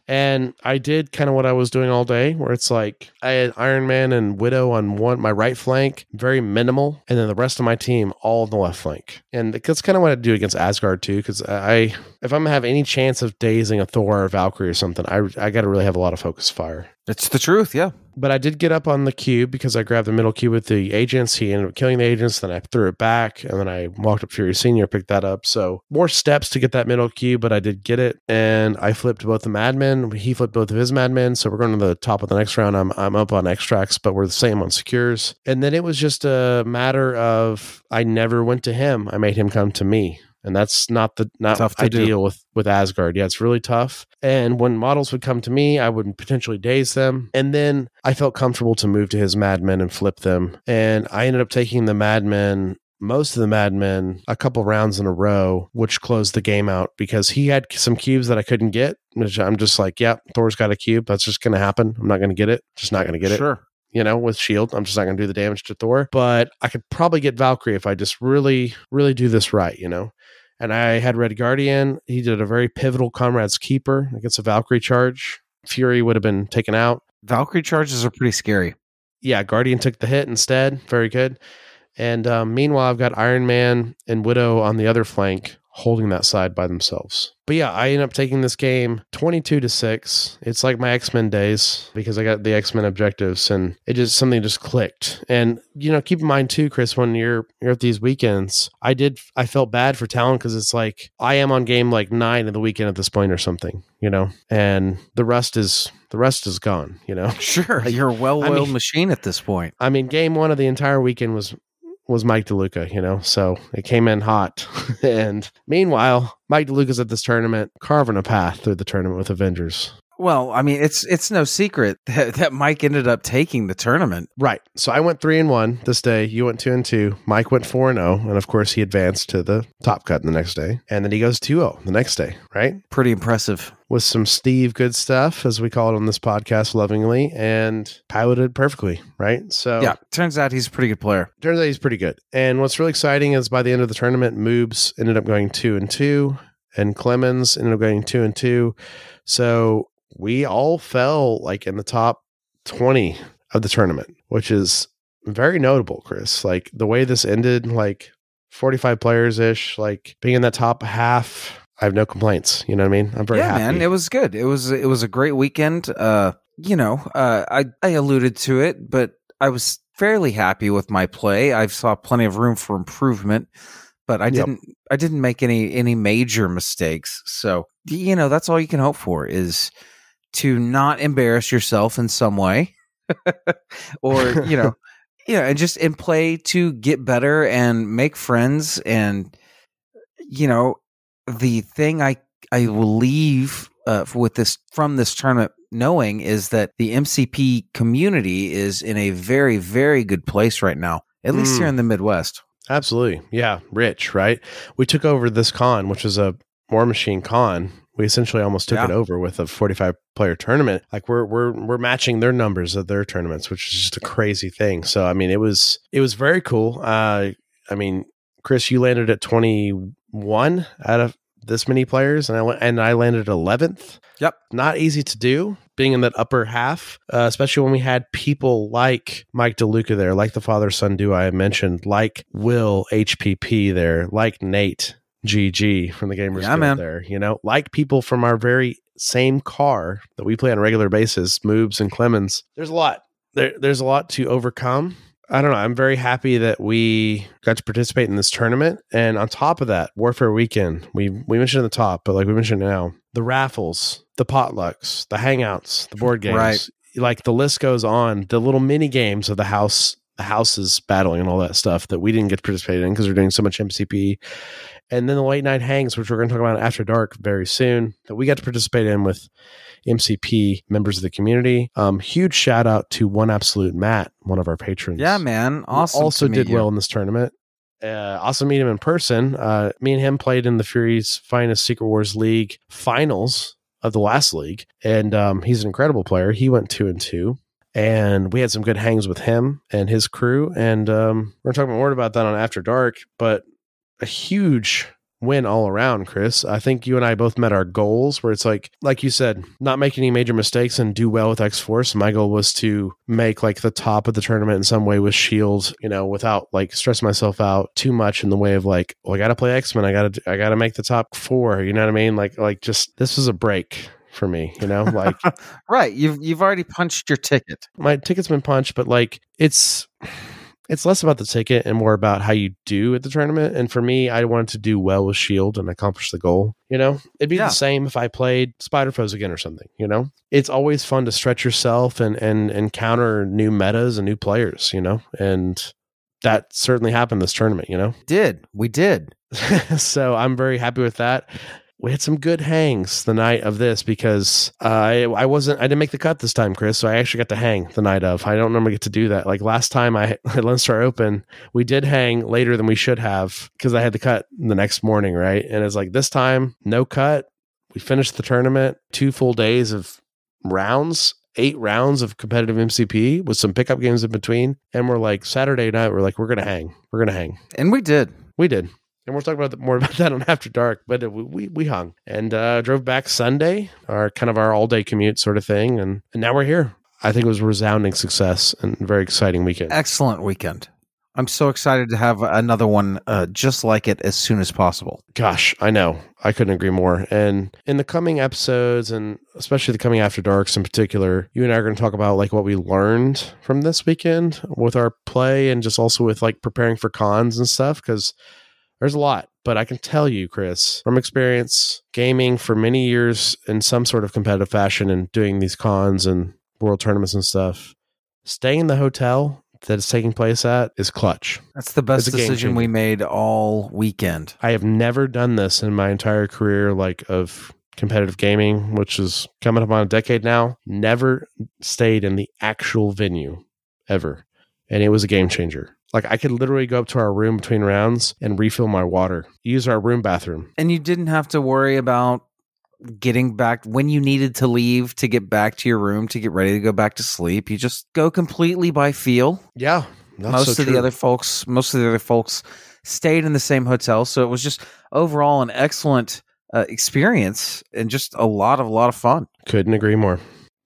And I did kind of what I was doing all day, where it's like I had Iron Man and Widow on one my right flank, very minimal, and then the rest of my team all on the left flank. And that's kind of what I do against Asgard too, because I if I'm gonna have any chance of dazing a Thor or Valkyrie or something, I I got to really have a lot of focus fire. It's the truth, yeah. But I did get up on the cube because I grabbed the middle cube with the agents. He ended up killing the agents. Then I threw it back, and then I walked up Fury Senior, picked that up. So more steps to get that middle cube, but I did get it. And I flipped both the madmen. He flipped both of his madmen. So we're going to the top of the next round. I'm I'm up on extracts, but we're the same on secures. And then it was just a matter of I never went to him. I made him come to me. And that's not the not Tough to ideal do. with, with Asgard. Yeah, it's really tough. And when models would come to me, I would potentially daze them. And then I felt comfortable to move to his madmen and flip them. And I ended up taking the madmen, most of the madmen, a couple rounds in a row, which closed the game out because he had some cubes that I couldn't get. Which I'm just like, yeah, Thor's got a cube. That's just going to happen. I'm not going to get it. Just not going to get it. Sure. You know, with shield, I'm just not going to do the damage to Thor. But I could probably get Valkyrie if I just really, really do this right, you know. And I had Red Guardian. He did a very pivotal Comrade's Keeper against a Valkyrie charge. Fury would have been taken out. Valkyrie charges are pretty scary. Yeah, Guardian took the hit instead. Very good. And um, meanwhile, I've got Iron Man and Widow on the other flank holding that side by themselves. But yeah, I ended up taking this game twenty-two to six. It's like my X-Men days because I got the X-Men objectives and it just something just clicked. And you know, keep in mind too, Chris, when you're you're at these weekends, I did I felt bad for Talon because it's like I am on game like nine of the weekend at this point or something, you know, and the rust is the rest is gone, you know. Sure, you're a well-oiled I mean- machine at this point. I mean, game one of the entire weekend was was Mike DeLuca, you know, so it came in hot. And meanwhile, Mike DeLuca's at this tournament, carving a path through the tournament with Avengers. Well, I mean, it's it's no secret that, that Mike ended up taking the tournament. Right. So I went three and one this day. You went two and two. Mike went four and zero, and of course he advanced to the top cut the next day, and then he goes two zero the next day. Right. Pretty impressive. With some Steve good stuff, as we call it on this podcast lovingly, and piloted perfectly. Right. So Yeah, turns out he's a pretty good player. turns out he's pretty good. And what's really exciting is by the end of the tournament, Moobs ended up going two and two, and Clemens ended up going two and two. So we all fell like in the top twenty of the tournament, which is very notable, Chris. Like the way this ended, like forty-five players ish, like being in that top half, I have no complaints. You know what I mean? I'm very yeah, happy. man, it was good. It was it was a great weekend. Uh, you know, uh, I I alluded to it, but I was fairly happy with my play. I saw plenty of room for improvement, but I Yep. didn't I didn't make any any major mistakes. So you know, that's all you can hope for is to not embarrass yourself in some way, or you know, you know, and just in play to get better and make friends. And you know, the thing I I will leave uh, with this from this tournament knowing is that the M C P community is in a very very good place right now, at least Mm. here in the Midwest. Absolutely. Yeah. Rich, right? We took over this con, which was a War Machine con. We essentially almost took Yeah. it over with a forty-five player tournament. Like we're we're we're matching their numbers of their tournaments, which is just a crazy thing. So I mean, it was it was very cool. Uh, I mean, Chris, you landed at twenty-one out of this many players, and I went, and I landed eleventh. Yep. Not easy to do, being in that upper half, uh, especially when we had people like Mike DeLuca there, like the father son duo I mentioned, like Will H P P there, like Nate G G from the Gamers Yeah, Guild man. there, you know, like people from our very same car that we play on a regular basis, Moobs and Clemens. There's a lot. There, there's a lot to overcome. I don't know. I'm very happy that we got to participate in this tournament. And on top of that, Warfare Weekend, we we mentioned at the top, but like we mentioned now, the raffles, the potlucks, the hangouts, the board games, Right. like the list goes on, the little mini games of the house, the houses battling and all that stuff that we didn't get to participate in because we're doing so much M C P. And then the late night hangs, which we're going to talk about after dark very soon, that we got to participate in with M C P members of the community. Um, huge shout out to One Absolute Matt, one of our patrons. Yeah, man, awesome. Who also to meet did you. well in this tournament. Uh, awesome to meet him in person. Uh, me and him played in the Fury's Finest Secret Wars League finals of the last league, and um, he's an incredible player. He went two and two. And we had some good hangs with him and his crew. And um, we're talking more about that on After Dark, but a huge win all around, Chris. I think you and I both met our goals where it's like, like you said, not make any major mistakes and do well with X-Force. My goal was to make like the top of the tournament in some way with Shield, you know, without like stressing myself out too much in the way of like, well, I got to play X-Men. I got to, I got to make the top four. You know what I mean? Like, like just, this was a break for me, you know, like, right. You've, you've already punched your ticket. My ticket's been punched, but like it's, It's less about the ticket and more about how you do at the tournament. And for me, I wanted to do well with Shield and accomplish the goal. You know, it'd be yeah. the same if I played Spider-Foes again or something, you know? It's always fun to stretch yourself and, and encounter new metas and new players, you know? And that certainly happened this tournament, you know? Did. We did. So I'm very happy with that. We had some good hangs the night of this because uh, I I wasn't I didn't make the cut this time, Chris. So I actually got to hang the night of. I don't normally get to do that. Like last time I at Lone Star Open, we did hang later than we should have because I had the cut the next morning, right? And it's like this time, no cut. We finished the tournament, two full days of rounds, eight rounds of competitive M C P with some pickup games in between. And we're like Saturday night, we're like we're gonna hang, we're gonna hang, and we did, we did. And we'll talk about the, more about that on After Dark, but we we, we hung and uh, drove back Sunday, our kind of our all day commute sort of thing, and, and now we're here. I think it was a resounding success and a very exciting weekend. Excellent weekend. I'm so excited to have another one uh, just like it as soon as possible. Gosh, I know. I couldn't agree more. And in the coming episodes, and especially the coming After Darks in particular, you and I are going to talk about like what we learned from this weekend with our play and just also with like preparing for cons and stuff, because there's a lot, but I can tell you, Chris, from experience, gaming for many years in some sort of competitive fashion and doing these cons and world tournaments and stuff, staying in the hotel that it's taking place at is clutch. That's the best decision we made all weekend. I have never done this in my entire career, like of competitive gaming, which is coming up on a decade now. Never stayed in the actual venue ever. And it was a game changer. Like I could literally go up to our room between rounds and refill my water, use our room bathroom. And you didn't have to worry about getting back when you needed to leave to get back to your room to get ready to go back to sleep. You just go completely by feel. Yeah. Most so of true. the other folks, most of the other folks stayed in the same hotel. So it was just overall an excellent uh, experience and just a lot of, a lot of fun. Couldn't agree more.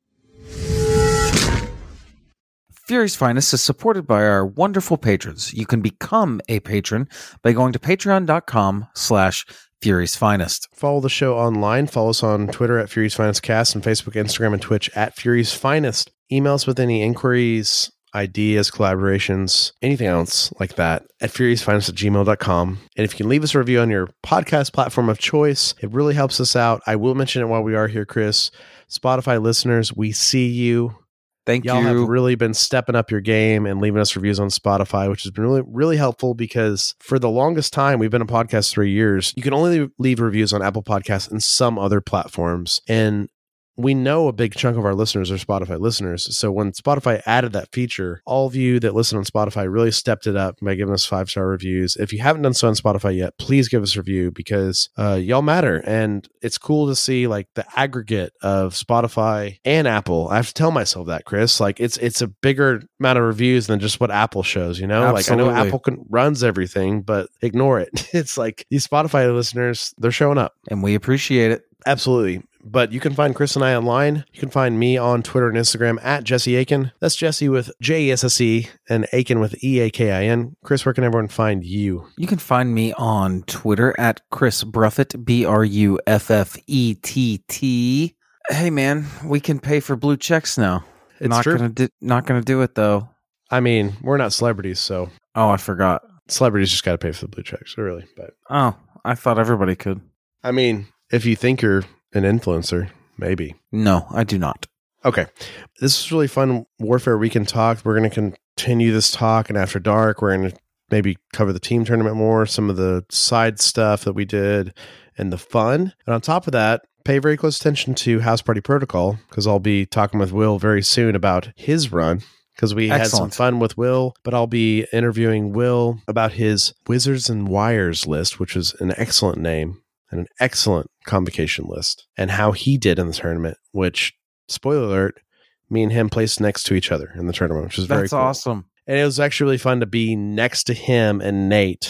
Fury's Finest is supported by our wonderful patrons. You can become a patron by going to patreon.com slash Fury's Finest. Follow the show online. Follow us on Twitter at Fury's Finest Cast and Facebook, Instagram, and Twitch at Fury's Finest. Email us with any inquiries, ideas, collaborations, anything else like that at Fury's Finest at gmail dot com. And if you can leave us a review on your podcast platform of choice, it really helps us out. I will mention it while we are here, Chris. Spotify listeners, we see you. Thank Y'all you. have really been stepping up your game and leaving us reviews on Spotify, which has been really, really helpful because for the longest time, we've been a podcast three years. You can only leave reviews on Apple Podcasts and some other platforms. And we know a big chunk of our listeners are Spotify listeners. So when Spotify added that feature, all of you that listen on Spotify really stepped it up by giving us five-star reviews. If you haven't done so on Spotify yet, please give us a review because uh, y'all matter. And it's cool to see like the aggregate of Spotify and Apple. I have to tell myself that, Chris. Like it's it's a bigger amount of reviews than just what Apple shows, you know? Absolutely. Like I know Apple can, runs everything, but ignore it. It's like these Spotify listeners, they're showing up. And we appreciate it. Absolutely. But you can find Chris and I online. You can find me on Twitter and Instagram at Jesse Aiken. That's Jesse with J E S S E and Aiken with E A K I N. Chris, where can everyone find you? You can find me on Twitter at Chris Bruffett, B R U F F E T T. Hey, man, we can pay for blue checks now. It's not true. Gonna do, not going to do it, though. I mean, we're not celebrities, so Oh, I forgot. celebrities just got to pay for the blue checks, really. But Oh, I thought everybody could. I mean, if you think you're an influencer, maybe. No, I do not. Okay. This is really fun Warfare Weekend talk. We're going to continue this talk, and After Dark, we're going to maybe cover the team tournament more, some of the side stuff that we did, and the fun. And on top of that, pay very close attention to House Party Protocol, because I'll be talking with Will very soon about his run, because we had some Excellent. fun with Will, but I'll be interviewing Will about his Wizards and Wires list, which is an excellent name and an excellent convocation list, and how he did in the tournament, which, spoiler alert, me and him placed next to each other in the tournament, which is very That's cool. awesome. And it was actually really fun to be next to him and Nate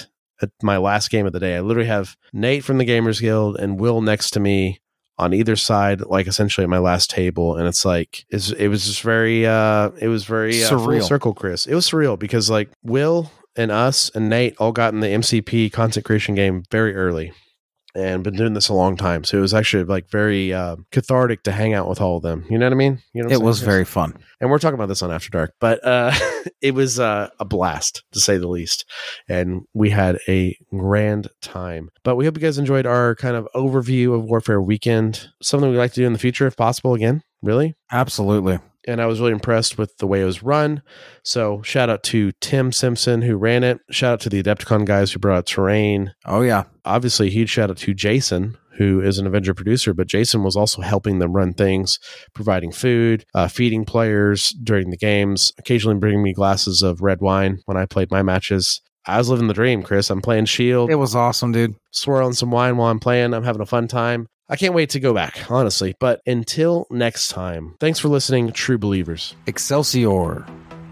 at my last game of the day. I literally have Nate from the Gamers Guild and Will next to me on either side, like essentially at my last table. And it's like, it's, it was just very, uh, it was very uh, Surreal. full circle, Chris. It was surreal because like Will and us and Nate all got in the M C P content creation game very early and been doing this a long time. So it was actually like very uh, cathartic to hang out with all of them. You know what I mean? You know what I'm It saying, was Chris? very fun. And we're talking about this on After Dark, but uh, it was uh, a blast, to say the least. And we had a grand time. But we hope you guys enjoyed our kind of overview of Warfare Weekend. Something we'd like to do in the future, if possible, again. Really? Absolutely. And I was really impressed with the way it was run. So shout out to Tim Simpson, who ran it. Shout out to the Adepticon guys who brought out terrain. Oh, yeah. Obviously, huge shout out to Jason, who is an Avenger producer, but Jason was also helping them run things, providing food, uh, feeding players during the games, occasionally bringing me glasses of red wine when I played my matches. I was living the dream, Chris. I'm playing Shield. It was awesome, dude. Swirling some wine while I'm playing. I'm having a fun time. I can't wait to go back, honestly. But until next time, thanks for listening, true believers. Excelsior.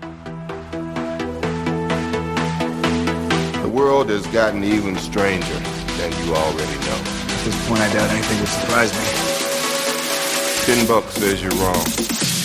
The world has gotten even stranger than you already know. At this point, I doubt anything would surprise me. Ten bucks says you're wrong.